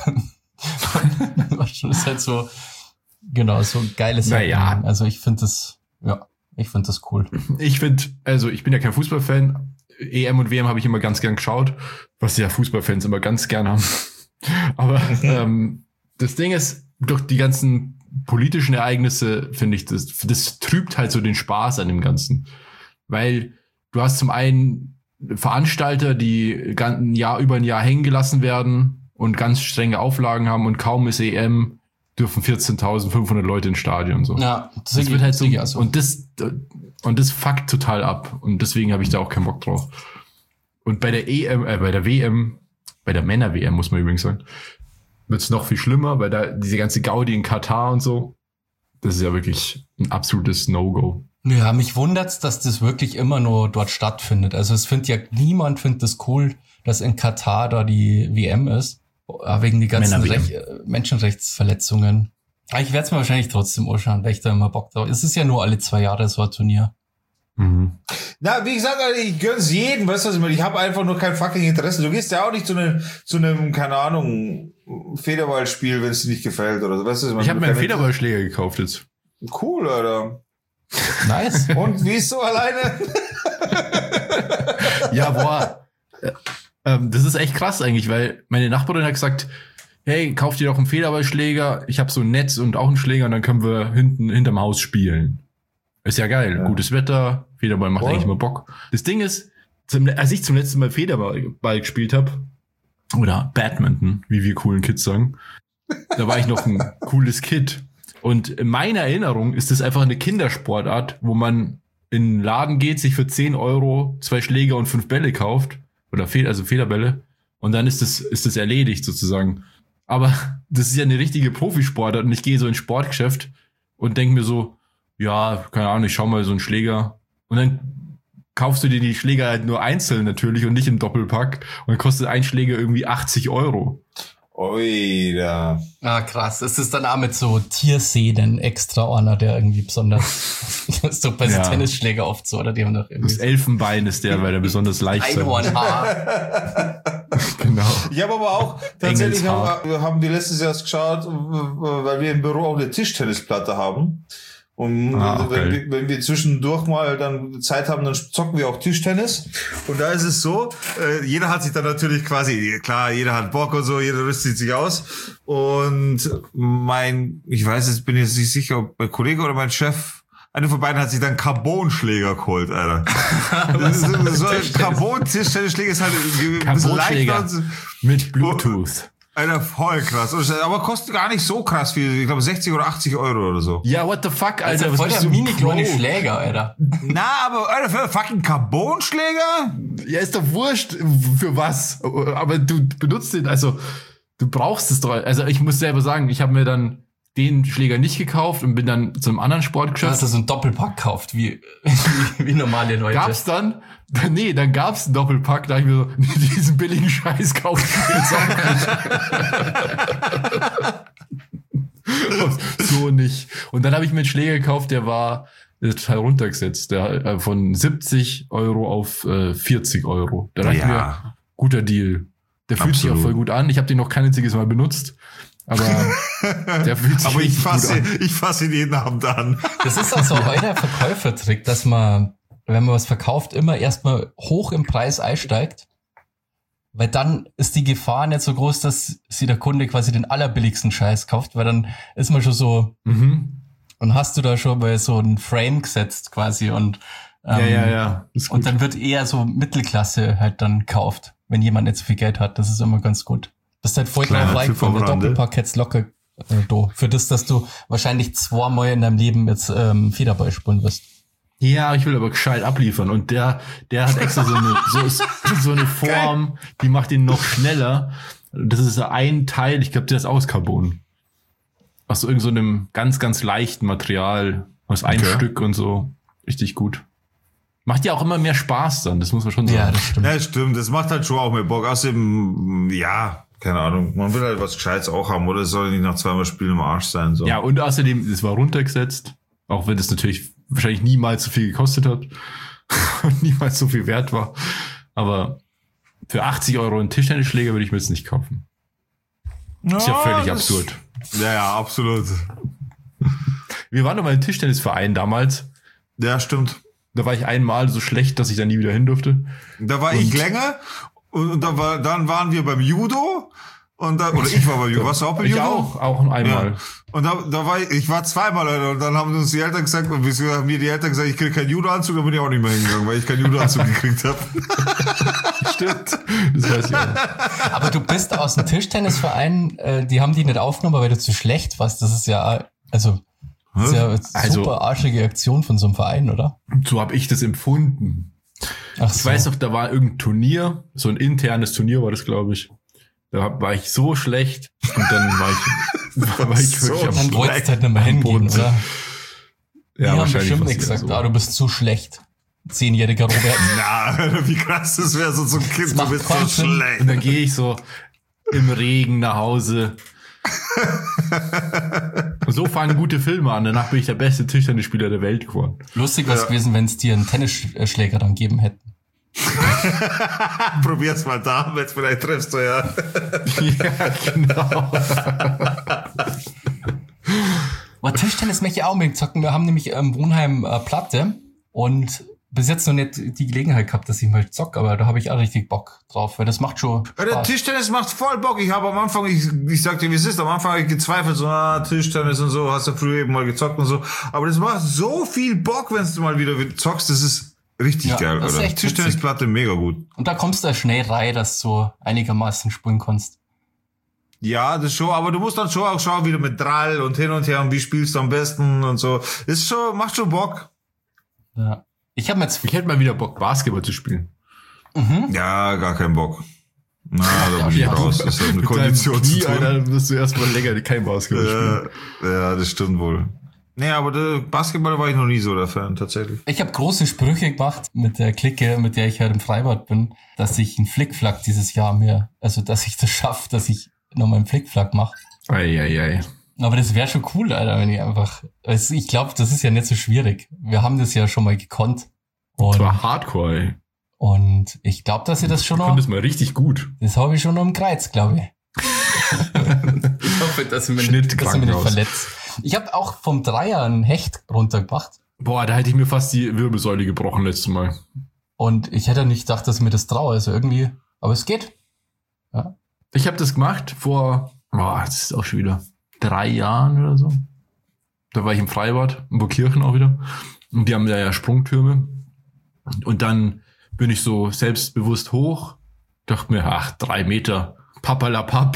[SPEAKER 2] Das ist halt so, genau, so ein geiles
[SPEAKER 1] naja.
[SPEAKER 2] Also ich finde das, ja, ich finde das cool.
[SPEAKER 1] Ich finde, also ich bin ja kein Fußballfan. E M und W M habe ich immer ganz gern geschaut, was ja Fußballfans immer ganz gern haben. Aber ähm, das Ding ist, durch die ganzen politischen Ereignisse, finde ich, das, das trübt halt so den Spaß an dem Ganzen. Weil du hast zum einen Veranstalter, die ein Jahr über ein Jahr hängen gelassen werden und ganz strenge Auflagen haben und kaum ist E M, dürfen vierzehntausendfünfhundert Leute ins Stadion. So.
[SPEAKER 2] Ja,
[SPEAKER 1] das, das wird halt so, also. und das, und das fuckt total ab. Und deswegen habe ich da auch keinen Bock drauf. Und bei der E M, äh, bei der W M, bei der Männer-W M muss man übrigens sagen, wird's noch viel schlimmer, weil da diese ganze Gaudi in Katar und so, das ist ja wirklich ein absolutes No-Go.
[SPEAKER 2] Ja, mich wundert's, dass das wirklich immer nur dort stattfindet. Also es findet ja niemand findet das cool, dass in Katar da die W M ist, wegen die ganzen Rech- Menschenrechtsverletzungen. Aber ich werde es mir wahrscheinlich trotzdem anschauen, weil ich da immer Bock drauf. Es ist ja nur alle zwei Jahre so ein Turnier.
[SPEAKER 1] Mhm.
[SPEAKER 3] Na, wie gesagt, ich gönn's jedem, weißt du was ich meine? Ich habe einfach nur kein fucking Interesse. Du gehst ja auch nicht zu einem, zu einem, keine Ahnung, Federballspiel, wenn es dir nicht gefällt oder so. Weißt du, was ich meine?
[SPEAKER 1] Ich habe mir einen Federballschläger gekauft jetzt.
[SPEAKER 3] Cool, Alter.
[SPEAKER 2] Nice.
[SPEAKER 3] Und wie ist so alleine?
[SPEAKER 1] Ja, boah. Ähm, das ist echt krass eigentlich, weil meine Nachbarin hat gesagt, hey, kauf dir doch einen Federballschläger. Ich habe so ein Netz und auch einen Schläger und dann können wir hinten hinterm Haus spielen. Ist ja geil. Ja. Gutes Wetter. Federball macht oh. eigentlich immer Bock. Das Ding ist, zum, als ich zum letzten Mal Federball gespielt habe, oder Badminton, wie wir coolen Kids sagen, da war ich noch ein cooles Kid. Und in meiner Erinnerung ist das einfach eine Kindersportart, wo man in den Laden geht, sich für zehn Euro zwei Schläger und fünf Bälle kauft. Oder Fe- also Federbälle. Und dann ist das, ist das erledigt sozusagen. Aber das ist ja eine richtige Profisportart. Und ich gehe so ins Sportgeschäft und denke mir so, ja, keine Ahnung, ich schau mal so einen Schläger. Und dann kaufst du dir die Schläger halt nur einzeln natürlich und nicht im Doppelpack. Und dann kostet ein Schläger irgendwie achtzig Euro.
[SPEAKER 3] Ui, da.
[SPEAKER 2] Ah, krass. Es ist dann auch mit so Tiersehnen extra einer, der irgendwie besonders, das ist doch bei so ja. Tennisschläger oft so, oder? Die haben doch irgendwie.
[SPEAKER 1] Das Elfenbein ist der, weil der besonders leicht ist.
[SPEAKER 2] Einhornhaar.
[SPEAKER 3] Genau. Ich habe aber auch, tatsächlich haben, haben wir letztes Jahr geschaut, weil wir im Büro auch eine Tischtennisplatte haben. Und ah, okay. wenn, wir, wenn wir zwischendurch mal dann Zeit haben, dann zocken wir auch Tischtennis. Und da ist es so, äh, jeder hat sich dann natürlich quasi, klar, jeder hat Bock und so, jeder rüstet sich aus. Und mein, ich weiß jetzt, bin jetzt nicht sicher, ob mein Kollege oder mein Chef, einer von beiden hat sich dann Carbon-Schläger geholt, Alter. Das ist, so ein Carbon-Tischtennisschläger ist halt ein bisschen leichter.
[SPEAKER 1] Mit Bluetooth.
[SPEAKER 3] Alter, voll krass. Aber kostet gar nicht so krass viel. Ich glaube sechzig oder achtzig Euro oder so.
[SPEAKER 1] Ja, what the fuck, Alter.
[SPEAKER 2] Also voll der mini-kleine Schläger, Alter.
[SPEAKER 3] Na, aber Alter, für einen fucking Carbon-Schläger?
[SPEAKER 1] Ja, ist doch wurscht, für was. Aber du benutzt den, also du brauchst es doch. Also ich muss selber sagen, ich habe mir dann den Schläger nicht gekauft und bin dann zu einem anderen Sportgeschäft.
[SPEAKER 2] Hast du so einen Doppelpack gekauft, wie, wie, wie normale Leute.
[SPEAKER 1] Gab's dann? Nee, dann gab's einen Doppelpack, da hab ich mir so, diesen billigen Scheiß kaufen jetzt auch nicht. So nicht. Und dann habe ich mir einen Schläger gekauft, der war total runtergesetzt, der äh, von siebzig Euro auf äh, vierzig Euro. Da dachte ich mir, guter Deal. Der fühlt Absolut. sich auch voll gut an. Ich habe den noch kein einziges Mal benutzt. Aber der fühlt sich
[SPEAKER 3] Aber ich fasse, ich fasse ihn jeden Abend an.
[SPEAKER 2] Das ist also euer Verkäufertrick, dass man, wenn man was verkauft, immer erstmal hoch im Preis einsteigt. Weil dann ist die Gefahr nicht so groß, dass sie der Kunde quasi den allerbilligsten Scheiß kauft, weil dann ist man schon so, mhm. und hast du da schon mal so einen Frame gesetzt quasi und, ähm,
[SPEAKER 1] ja, ja, ja.
[SPEAKER 2] Und dann wird eher so Mittelklasse halt dann gekauft, wenn jemand nicht so viel Geld hat. Das ist immer ganz gut. Das ist halt voll drauf reingekommen, der Doppelpack jetzt locker äh, do. Für das, dass du wahrscheinlich zweimal in deinem Leben jetzt ähm, Federball spielen wirst.
[SPEAKER 1] Ja, ich will aber gescheit abliefern. Und der, der hat extra so eine, so, so eine Form, die macht ihn noch schneller. Das ist ein Teil, ich glaube, der ist aus Carbon. Aus so irgend so einem ganz, ganz leichten Material. Aus einem okay. Stück und so. Richtig gut. Macht ja auch immer mehr Spaß dann, das muss man schon sagen.
[SPEAKER 3] Ja, das stimmt. Ja, das stimmt. Das macht halt schon auch mehr Bock. Außerdem, ja, keine Ahnung, man will halt was Gescheites auch haben, oder es soll nicht nach zweimal Spielen im Arsch sein. So.
[SPEAKER 1] Ja, und außerdem, es war runtergesetzt, auch wenn das natürlich wahrscheinlich niemals so viel gekostet hat und niemals so viel wert war. Aber für achtzig Euro einen Tischtennisschläger würde ich mir jetzt nicht kaufen. Ja, ist ja völlig das, absurd.
[SPEAKER 3] Ja, ja, absolut.
[SPEAKER 1] Wir waren doch mal im Tischtennisverein damals.
[SPEAKER 3] Ja, stimmt.
[SPEAKER 1] Da war ich einmal so schlecht, dass ich da nie wieder hin durfte.
[SPEAKER 3] Da war und ich länger und da war, dann waren wir beim Judo und da, oder ich war beim Judo. Warst du auch beim
[SPEAKER 1] ich
[SPEAKER 3] Judo?
[SPEAKER 1] Ich auch, auch einmal.
[SPEAKER 3] Ja. Und da, da war ich, ich war zweimal leider und dann haben uns die Eltern gesagt, und wir haben mir die Eltern gesagt, ich kriege keinen Judo-Anzug, da bin ich auch nicht mehr hingegangen, weil ich keinen Judo-Anzug gekriegt habe.
[SPEAKER 1] Stimmt. Das weiß ich auch.
[SPEAKER 2] Aber du bist aus dem Tischtennisverein, äh, die haben die nicht aufgenommen, weil du zu schlecht warst. Das ist ja, also, das ist ja eine
[SPEAKER 1] also,
[SPEAKER 2] super arschige Aktion von so einem Verein, oder?
[SPEAKER 1] So habe ich das empfunden. Ach so. Ich weiß noch, da war irgendein Turnier, so ein internes Turnier war das, glaube ich. Da war ich so schlecht und dann war ich, war ich
[SPEAKER 2] so
[SPEAKER 1] wirklich am
[SPEAKER 2] Dann wolltest du halt nicht mehr hingehen, oder?
[SPEAKER 1] Ja,
[SPEAKER 2] die haben bestimmt nicht gesagt, so. Ah, du bist zu schlecht. Zehnjähriger Robert.
[SPEAKER 3] Na, wie krass das wäre, so zum Kind, du bist so schlecht.
[SPEAKER 1] Und dann gehe ich so im Regen nach Hause. Und so fangen gute Filme an. Danach bin ich der beste Tischtennisspieler der Welt geworden.
[SPEAKER 2] Lustig wäre es ja. gewesen, wenn es dir einen Tennisschläger dann geben hätten.
[SPEAKER 3] Probier's mal damit, vielleicht triffst du ja.
[SPEAKER 1] Ja, genau.
[SPEAKER 2] Aber Tischtennis möchte ich auch unbedingt zocken. Wir haben nämlich im Wohnheim äh, Platte und bis jetzt noch nicht die Gelegenheit gehabt, dass ich mal zock, aber da habe ich auch richtig Bock drauf, weil das macht schon Spaß.
[SPEAKER 3] Der Tischtennis macht voll Bock. Ich habe am Anfang, ich, ich sag dir, wie es ist, am Anfang habe ich gezweifelt, so, ah, Tischtennis und so, hast du früher eben mal gezockt und so. Aber das macht so viel Bock, wenn du mal wieder zockst, das ist richtig ja, geil, oder? Tischtennisplatte mega gut.
[SPEAKER 2] Und da kommst du da schnell rein, dass du so einigermaßen spielen kannst.
[SPEAKER 3] Ja, das schon, aber du musst dann schon auch schauen, wieder mit Drall und hin und her und wie spielst du am besten und so. Ist schon, macht schon Bock.
[SPEAKER 2] Ja. Ich habe jetzt,
[SPEAKER 1] ich hätte mal wieder Bock, Basketball zu spielen.
[SPEAKER 3] Mhm. Ja, gar keinen Bock. Na, da bin ich ja, raus. Das ist eine Kondition zu tun.
[SPEAKER 1] Alter, wirst du erstmal länger kein Basketball spielen.
[SPEAKER 3] Ja, ja, das stimmt wohl. Nee, aber der Basketball war ich noch nie so der Fan, tatsächlich.
[SPEAKER 2] Ich habe große Sprüche gemacht mit der Clique, mit der ich halt im Freibad bin, dass ich einen Flickflack dieses Jahr mir, also dass ich das schaffe, dass ich nochmal einen Flickflack mache.
[SPEAKER 1] Eieiei.
[SPEAKER 2] Aber das wäre schon cool, Alter, wenn ich einfach, also ich glaube, das ist ja nicht so schwierig. Wir haben das ja schon mal gekonnt. Und,
[SPEAKER 1] das war Hardcore, ey.
[SPEAKER 2] Und ich glaube, dass ich das schon
[SPEAKER 1] noch...
[SPEAKER 2] Ich
[SPEAKER 1] konnte das mal richtig gut.
[SPEAKER 2] Das habe ich schon noch im Kreuz, glaube ich. Ich hoffe, dass ich mich nicht verletzt. Ich habe auch vom Dreier einen Hecht runtergebracht.
[SPEAKER 1] Boah, da hätte ich mir fast die Wirbelsäule gebrochen letztes Mal.
[SPEAKER 2] Und ich hätte nicht gedacht, dass ich mir das traue. Also irgendwie, aber es geht. Ja.
[SPEAKER 1] Ich habe das gemacht vor, boah, das ist auch schon wieder drei Jahren oder so. Da war ich im Freibad, in Burgkirchen auch wieder. Und die haben da ja Sprungtürme. Und dann bin ich so selbstbewusst hoch. Dachte mir, ach, drei Meter, papalapap.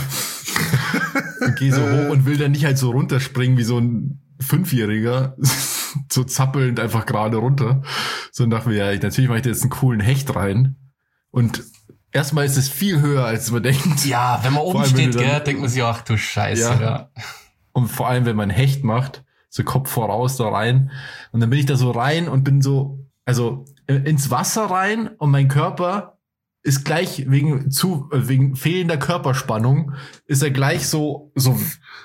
[SPEAKER 1] Und geh so hoch und will dann nicht halt so runterspringen wie so ein Fünfjähriger. So zappelnd einfach gerade runter. So und dachte mir, ja, natürlich mache ich da jetzt einen coolen Hecht rein. Und erstmal ist es viel höher, als man denkt.
[SPEAKER 2] Ja, wenn man oben allem, steht, gell, denkt man sich, ach du Scheiße. Ja. Ja.
[SPEAKER 1] Und vor allem, wenn man Hecht macht, so Kopf voraus da rein. Und dann bin ich da so rein und bin so, also ins Wasser rein und mein Körper ist gleich wegen zu wegen fehlender Körperspannung ist er gleich so so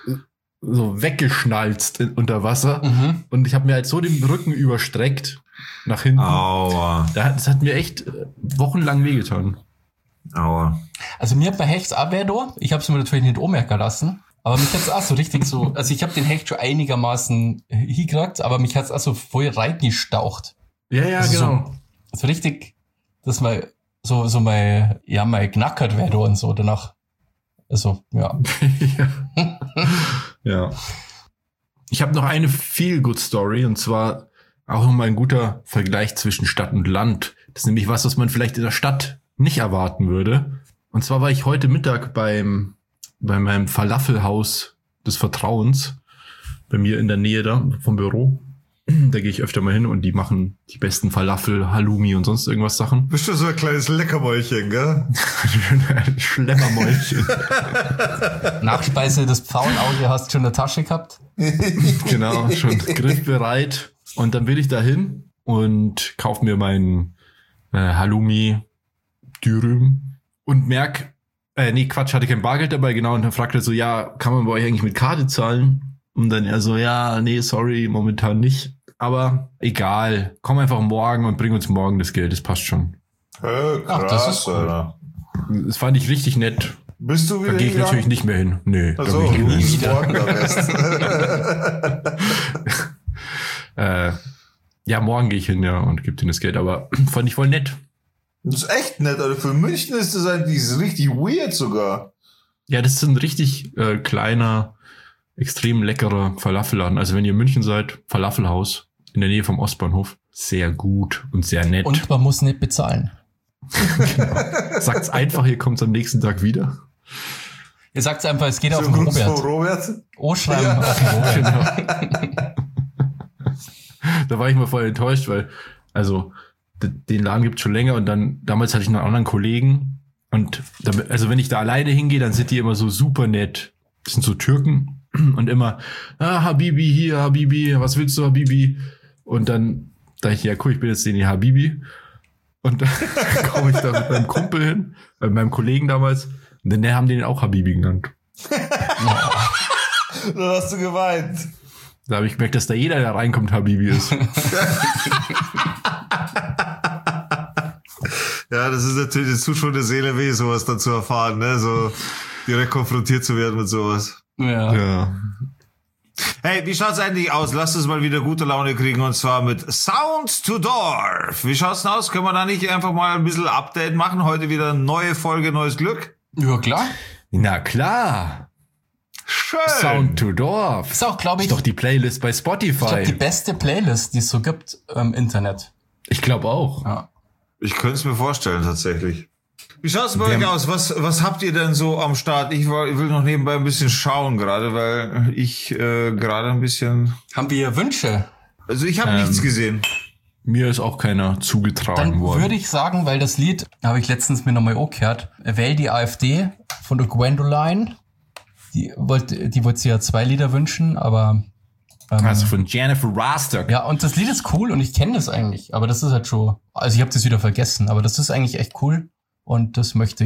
[SPEAKER 1] so weggeschnalzt in, unter Wasser. Mhm. Und ich habe mir halt so den Rücken überstreckt nach hinten.
[SPEAKER 3] Aua.
[SPEAKER 1] Das hat mir echt wochenlang wehgetan.
[SPEAKER 3] Aua.
[SPEAKER 2] Also mir hat bei Hecht auch weh da. Ich habe es mir natürlich nicht anmerken lassen. Aber mich hat's auch so richtig so, also ich habe den Hecht schon einigermaßen hingekriegt, aber mich hat's auch so voll reingestaucht.
[SPEAKER 1] Ja, ja,
[SPEAKER 2] also
[SPEAKER 1] genau.
[SPEAKER 2] So, so richtig, dass mal so, so mal, ja, mal knackert wäre und so danach. Also, ja.
[SPEAKER 1] ja. ja. Ich habe noch eine Feel-Good-Story und zwar auch nochmal ein guter Vergleich zwischen Stadt und Land. Das ist nämlich was, was man vielleicht in der Stadt nicht erwarten würde. Und zwar war ich heute Mittag beim bei meinem Falafelhaus des Vertrauens, bei mir in der Nähe da vom Büro. Da gehe ich öfter mal hin und die machen die besten Falafel, Halloumi und sonst irgendwas Sachen.
[SPEAKER 3] Bist du so ein kleines Leckermäulchen, gell?
[SPEAKER 1] Ein Schlemmermäulchen.
[SPEAKER 2] Nachspeise des Pfauenauge hast du schon in der Tasche gehabt?
[SPEAKER 1] Genau, schon griffbereit. Und dann will ich da hin und kauf mir meinen äh, Halloumi Dürüm und merk, äh, nee, Quatsch, hatte kein Bargeld dabei, genau, und dann fragt er so, ja, kann man bei euch eigentlich mit Karte zahlen? Und dann er so, ja, nee, sorry, momentan nicht. Aber egal, komm einfach morgen und bring uns morgen das Geld, das passt schon.
[SPEAKER 3] Äh, krass, Ach, das ist cool. Alter.
[SPEAKER 1] Das fand ich richtig nett.
[SPEAKER 3] Bist du wieder
[SPEAKER 1] Da gehe ich
[SPEAKER 3] gegangen?
[SPEAKER 1] natürlich nicht mehr hin. Nee, da
[SPEAKER 3] also,
[SPEAKER 1] gehe ich
[SPEAKER 3] nicht morgen
[SPEAKER 1] äh, Ja, morgen gehe ich hin, ja, und gebe denen das Geld, aber fand ich voll nett.
[SPEAKER 3] Das ist echt nett, also für München ist das eigentlich richtig weird sogar.
[SPEAKER 1] Ja, das ist ein richtig äh, kleiner, extrem leckerer Falafelladen. Also wenn ihr in München seid, Falafelhaus in der Nähe vom Ostbahnhof. Sehr gut und sehr nett.
[SPEAKER 2] Und man muss nicht bezahlen.
[SPEAKER 1] Genau. Sagt's einfach, ihr kommt's am nächsten Tag wieder.
[SPEAKER 2] Ihr sagt's einfach, es geht so auf den Robert.
[SPEAKER 3] Robert.
[SPEAKER 2] Oh, schreiben ja. auf den Robert.
[SPEAKER 1] Genau. Da war ich mal voll enttäuscht, weil, also, den Laden gibt's schon länger und dann, damals hatte ich noch einen anderen Kollegen und, da, also wenn ich da alleine hingehe, dann sind die immer so super nett. Das sind so Türken und immer, ah, Habibi hier, Habibi, was willst du, Habibi? Und dann dachte ich, ja cool, ich bin jetzt den Habibi. Und dann komme ich da mit meinem Kumpel hin, äh, mit meinem Kollegen damals, und dann haben den auch Habibi genannt.
[SPEAKER 3] Dann hast du geweint.
[SPEAKER 1] Da habe ich gemerkt, dass da jeder, der reinkommt, Habibi ist.
[SPEAKER 3] Ja, das ist natürlich, das tut schon der Seele weh, sowas dann zu erfahren, ne? So direkt konfrontiert zu werden mit sowas.
[SPEAKER 2] Ja.
[SPEAKER 1] Ja.
[SPEAKER 3] Hey, wie schaut's eigentlich aus? Lasst uns mal wieder gute Laune kriegen und zwar mit Sounds to Dorf. Wie schaut's denn aus? Können wir da nicht einfach mal ein bisschen Update machen? Heute wieder eine neue Folge, neues Glück?
[SPEAKER 2] Ja, klar.
[SPEAKER 1] Na klar.
[SPEAKER 3] Schön.
[SPEAKER 1] Sound to Dorf.
[SPEAKER 2] Ist auch, glaube ich,
[SPEAKER 1] ist doch die Playlist bei Spotify.
[SPEAKER 2] Ich glaube, die beste Playlist, die es so gibt im Internet.
[SPEAKER 1] Ich glaube auch.
[SPEAKER 2] Ja.
[SPEAKER 3] Ich könnte es mir vorstellen, tatsächlich. Wie schaut's bei euch aus? Was, was habt ihr denn so am Start? Ich, war, ich will noch nebenbei ein bisschen schauen gerade, weil ich äh, gerade ein bisschen...
[SPEAKER 2] Haben wir Wünsche?
[SPEAKER 3] Also ich habe
[SPEAKER 1] ähm,
[SPEAKER 3] nichts gesehen.
[SPEAKER 1] Mir ist auch keiner zugetragen
[SPEAKER 2] Dann
[SPEAKER 1] worden.
[SPEAKER 2] Dann würde ich sagen, weil das Lied, habe ich letztens mir nochmal angehört, Wähl die AfD von der Gwendoline. Die wollte, die wollte sich ja zwei Lieder wünschen, aber... Ähm,
[SPEAKER 1] also von Jennifer Rostock.
[SPEAKER 2] Ja, und das Lied ist cool und ich kenne das eigentlich, aber das ist halt schon... Also ich habe das wieder vergessen, aber das ist eigentlich echt cool und das möchte ich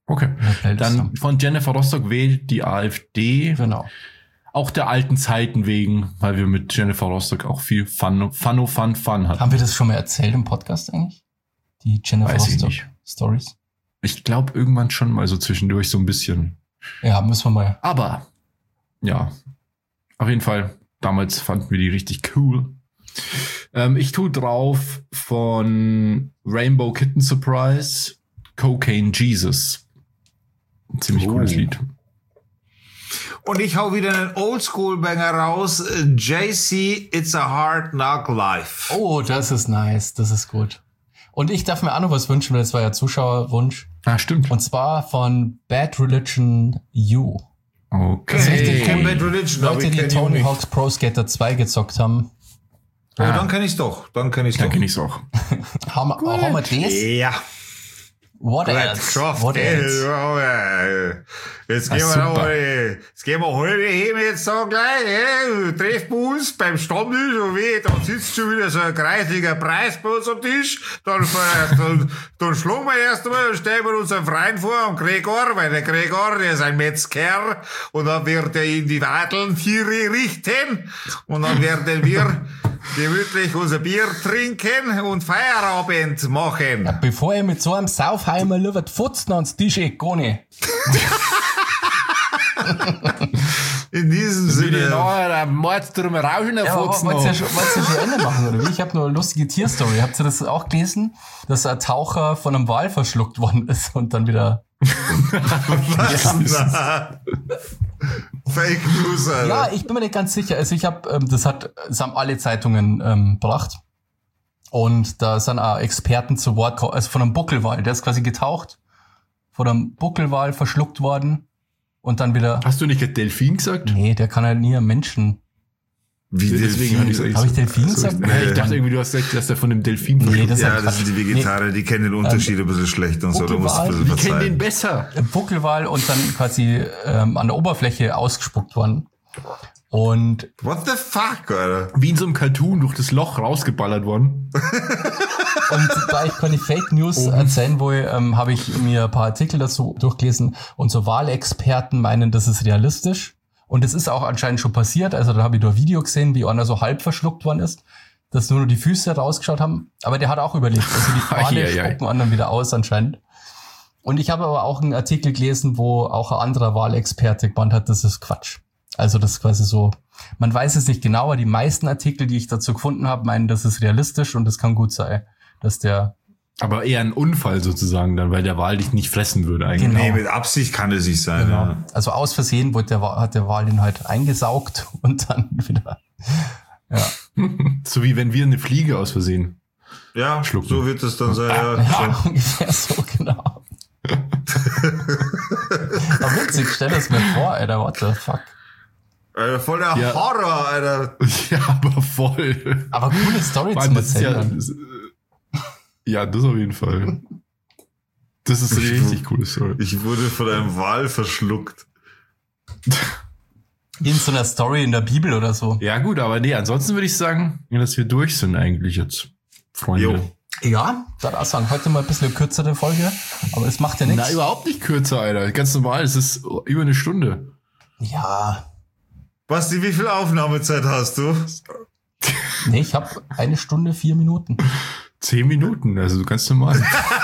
[SPEAKER 1] Okay. Dann von Jennifer Rostock wählt die AfD.
[SPEAKER 2] Genau.
[SPEAKER 1] Auch der alten Zeiten wegen, weil wir mit Jennifer Rostock auch viel Fun, Fun, Fun, Fun hatten.
[SPEAKER 2] Haben wir das schon mal erzählt im Podcast eigentlich? Die Jennifer
[SPEAKER 1] Weiß
[SPEAKER 2] Rostock
[SPEAKER 1] ich
[SPEAKER 2] Stories?
[SPEAKER 1] Ich glaube irgendwann schon mal so zwischendurch so ein bisschen.
[SPEAKER 2] Ja, müssen wir mal.
[SPEAKER 1] Aber, ja, auf jeden Fall, damals fanden wir die richtig cool. Ähm, ich tue drauf von Rainbow Kitten Surprise, Cocaine Jesus. Ein ziemlich oh. cooles Lied.
[SPEAKER 3] Und ich hau wieder einen Oldschool-Banger raus. J C, It's a Hard Knock Life.
[SPEAKER 2] Oh, das ist nice. Das ist gut. Und ich darf mir auch noch was wünschen, weil das war ja Zuschauerwunsch.
[SPEAKER 1] Ah, stimmt.
[SPEAKER 2] Und zwar von Bad Religion U.
[SPEAKER 1] Okay.
[SPEAKER 2] Das ist richtig cool.
[SPEAKER 3] Bad Religion,
[SPEAKER 2] Leute, die Tony Hawk's Pro Skater zwei gezockt haben.
[SPEAKER 3] Oh, ah. dann kenn ich's doch. Dann kenn ich's
[SPEAKER 1] dann
[SPEAKER 3] doch.
[SPEAKER 1] Dann kenn ich's auch.
[SPEAKER 2] haben, haben wir das?
[SPEAKER 3] Ja.
[SPEAKER 2] What else? What else?
[SPEAKER 3] Jetzt gehen wir noch, jetzt gehen wir heute hin jetzt so gleich, hey, treffen wir uns beim Stammtisch und weh, da sitzt schon wieder so ein kreislicher Preis bei uns am Tisch, dann, dann, dann schlagen wir erst einmal, dann stellen wir uns einen Freund vor, am Gregor, weil der Gregor, der ist ein Metzger, und dann wird er in die Wadeln Tiere richten, und dann werden wir gemütlich unser Bier trinken und Feierabend machen.
[SPEAKER 2] Ja, bevor ihr mit so einem Saufheimer lieber die Futzen ans Tisch geht, gar nicht.
[SPEAKER 3] In diesem Sinne.
[SPEAKER 1] Ja, Mord drum rauschen, der Fuchs noch.
[SPEAKER 2] Wollt's ja schon, wollt's ja schon Ende machen, oder wie? Ich habe nur eine lustige Tierstory. Habt ihr das auch gelesen? Dass ein Taucher von einem Wal verschluckt worden ist und dann wieder...
[SPEAKER 3] Fake News, Alter.
[SPEAKER 2] Ja, ich bin mir nicht ganz sicher. Also ich habe, ähm, das hat, das haben alle Zeitungen ähm, gebracht. Und da sind auch Experten zu Wort gekommen, also von einem Buckelwal, der ist quasi getaucht, von einem Buckelwal verschluckt worden und dann wieder...
[SPEAKER 1] Hast du nicht Delfin gesagt?
[SPEAKER 2] Nee, der kann halt nie einen Menschen...
[SPEAKER 3] Wie
[SPEAKER 1] deswegen habe ich
[SPEAKER 2] Hab ich Delfin gesagt?
[SPEAKER 1] Nee, ich dachte irgendwie, du hast gesagt, dass der von dem Delfin
[SPEAKER 2] nee, das
[SPEAKER 3] Ja, das sind die Vegetarier, nee. Die kennen den Unterschied ähm, ein bisschen schlecht und so. Da musst du ein bisschen
[SPEAKER 1] verzeihen. Die kennen den besser.
[SPEAKER 2] Buckelwal und dann quasi ähm, an der Oberfläche ausgespuckt worden. Und
[SPEAKER 3] what the fuck, Alter?
[SPEAKER 1] Wie in so einem Cartoon durch das Loch rausgeballert worden.
[SPEAKER 2] Und da ich keine Fake News oh. erzählen will, ähm, habe ich mir ein paar Artikel dazu durchgelesen. Und so Walexperten meinen, das ist realistisch. Und es ist auch anscheinend schon passiert. Also da habe ich nur ein Video gesehen, wie einer so halb verschluckt worden ist, dass nur noch die Füße rausgeschaut haben. Aber der hat auch überlebt. Also die Wale spucken anderen wieder aus anscheinend. Und ich habe aber auch einen Artikel gelesen, wo auch ein anderer Walexperte gemeint hat, das ist Quatsch. Also das ist quasi so, man weiß es nicht genau, aber die meisten Artikel, die ich dazu gefunden habe, meinen, das ist realistisch und das kann gut sein, dass der...
[SPEAKER 1] Aber eher ein Unfall sozusagen dann, weil der Wal dich nicht fressen würde eigentlich.
[SPEAKER 3] Genau. Nee, mit Absicht kann es nicht sein. Genau.
[SPEAKER 2] Ja. Also aus Versehen wurde der, hat der Wal ihn halt eingesaugt und dann wieder... Ja.
[SPEAKER 1] So wie wenn wir eine Fliege aus Versehen
[SPEAKER 3] ja, schlucken. So wird es dann sein. Ja,
[SPEAKER 2] ja ungefähr so, genau. Aber witzig, stell das mir vor, Alter, what the fuck.
[SPEAKER 3] Alter, voll der ja. Horror, Alter.
[SPEAKER 1] Ja, aber voll.
[SPEAKER 2] Aber coole Story zum Erzählen.
[SPEAKER 1] Ja, das auf jeden Fall. Das ist eine ich richtig coole Story.
[SPEAKER 3] Ich wurde von einem Wal verschluckt.
[SPEAKER 2] In so einer Story in der Bibel oder so.
[SPEAKER 1] Ja gut, aber nee, ansonsten würde ich sagen, dass wir durch sind eigentlich jetzt, Freunde. Jo.
[SPEAKER 2] Ja, würde auch sagen, heute mal ein bisschen eine kürzere Folge, aber es macht ja nichts.
[SPEAKER 1] Na, überhaupt nicht kürzer, Alter. Ganz normal, es ist über eine Stunde.
[SPEAKER 2] Ja.
[SPEAKER 3] Basti, wie viel Aufnahmezeit hast du?
[SPEAKER 2] Nee, ich habe eine Stunde, vier Minuten.
[SPEAKER 1] Zehn Minuten, also ganz normal.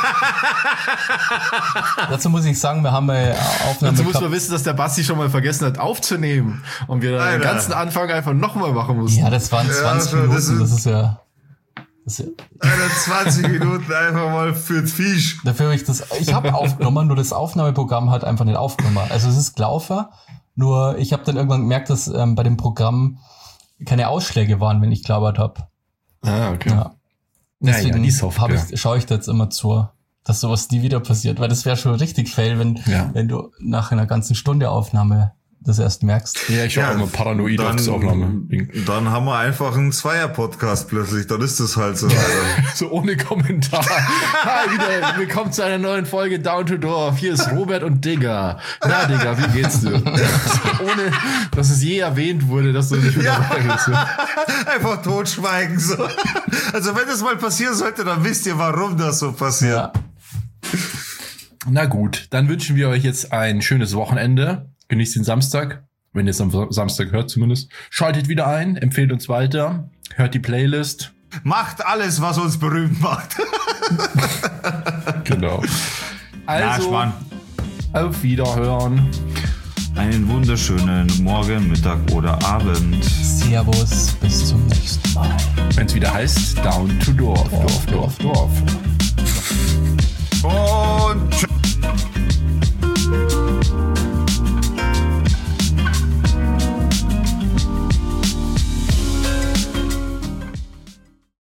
[SPEAKER 2] Dazu muss ich sagen, wir haben eine Aufnahme.
[SPEAKER 1] Dazu muss man wissen, dass der Basti schon mal vergessen hat aufzunehmen und wir dann den ganzen Anfang einfach nochmal machen mussten.
[SPEAKER 2] Ja, das waren zwanzig ja, Minuten, das ist, das ist ja... Das ist ja
[SPEAKER 3] Alter, zwanzig Minuten einfach mal für Fisch.
[SPEAKER 2] Dafür habe ich das... Ich habe aufgenommen, nur das Aufnahmeprogramm hat einfach nicht aufgenommen. Also es ist gelaufen, nur ich habe dann irgendwann gemerkt, dass ähm, bei dem Programm keine Ausschläge waren, wenn ich gelabert habe.
[SPEAKER 1] Ah, okay.
[SPEAKER 2] Ja. Deswegen
[SPEAKER 1] ja, ja,
[SPEAKER 2] hab ich, schaue ich da jetzt immer zu, dass sowas nie wieder passiert, weil das wäre schon richtig fail, wenn,
[SPEAKER 1] ja.
[SPEAKER 2] wenn du nach einer ganzen Stunde Aufnahme das erst merkst.
[SPEAKER 1] Ja, ich war ja, auch immer paranoid auf das Aufnahme.
[SPEAKER 3] Dann haben wir einfach einen Zweier-Podcast plötzlich, dann ist das halt so.
[SPEAKER 1] So ohne Kommentar. Hi, wieder, willkommen zu einer neuen Folge Down to Dorf. Hier ist Robert und Digga. Na, Digga, wie geht's dir? So, ohne, dass es je erwähnt wurde, dass du nicht wieder
[SPEAKER 3] ja.
[SPEAKER 1] dabei bist.
[SPEAKER 3] Einfach totschweigen, so. Also wenn das mal passieren sollte, dann wisst ihr, warum das so passiert.
[SPEAKER 2] Ja.
[SPEAKER 1] Na gut, dann wünschen wir euch jetzt ein schönes Wochenende. Genießt den Samstag, wenn ihr es am Samstag hört zumindest. Schaltet wieder ein, empfehlt uns weiter, hört die Playlist.
[SPEAKER 3] Macht alles, was uns berühmt macht.
[SPEAKER 1] Genau. Also,
[SPEAKER 3] Na,
[SPEAKER 1] auf Wiederhören.
[SPEAKER 3] Einen wunderschönen Morgen, Mittag oder Abend.
[SPEAKER 2] Servus, bis zum nächsten Mal.
[SPEAKER 1] Wenn es wieder heißt, Down to Dorf, Dorf, Dorf, Dorf. Dorf.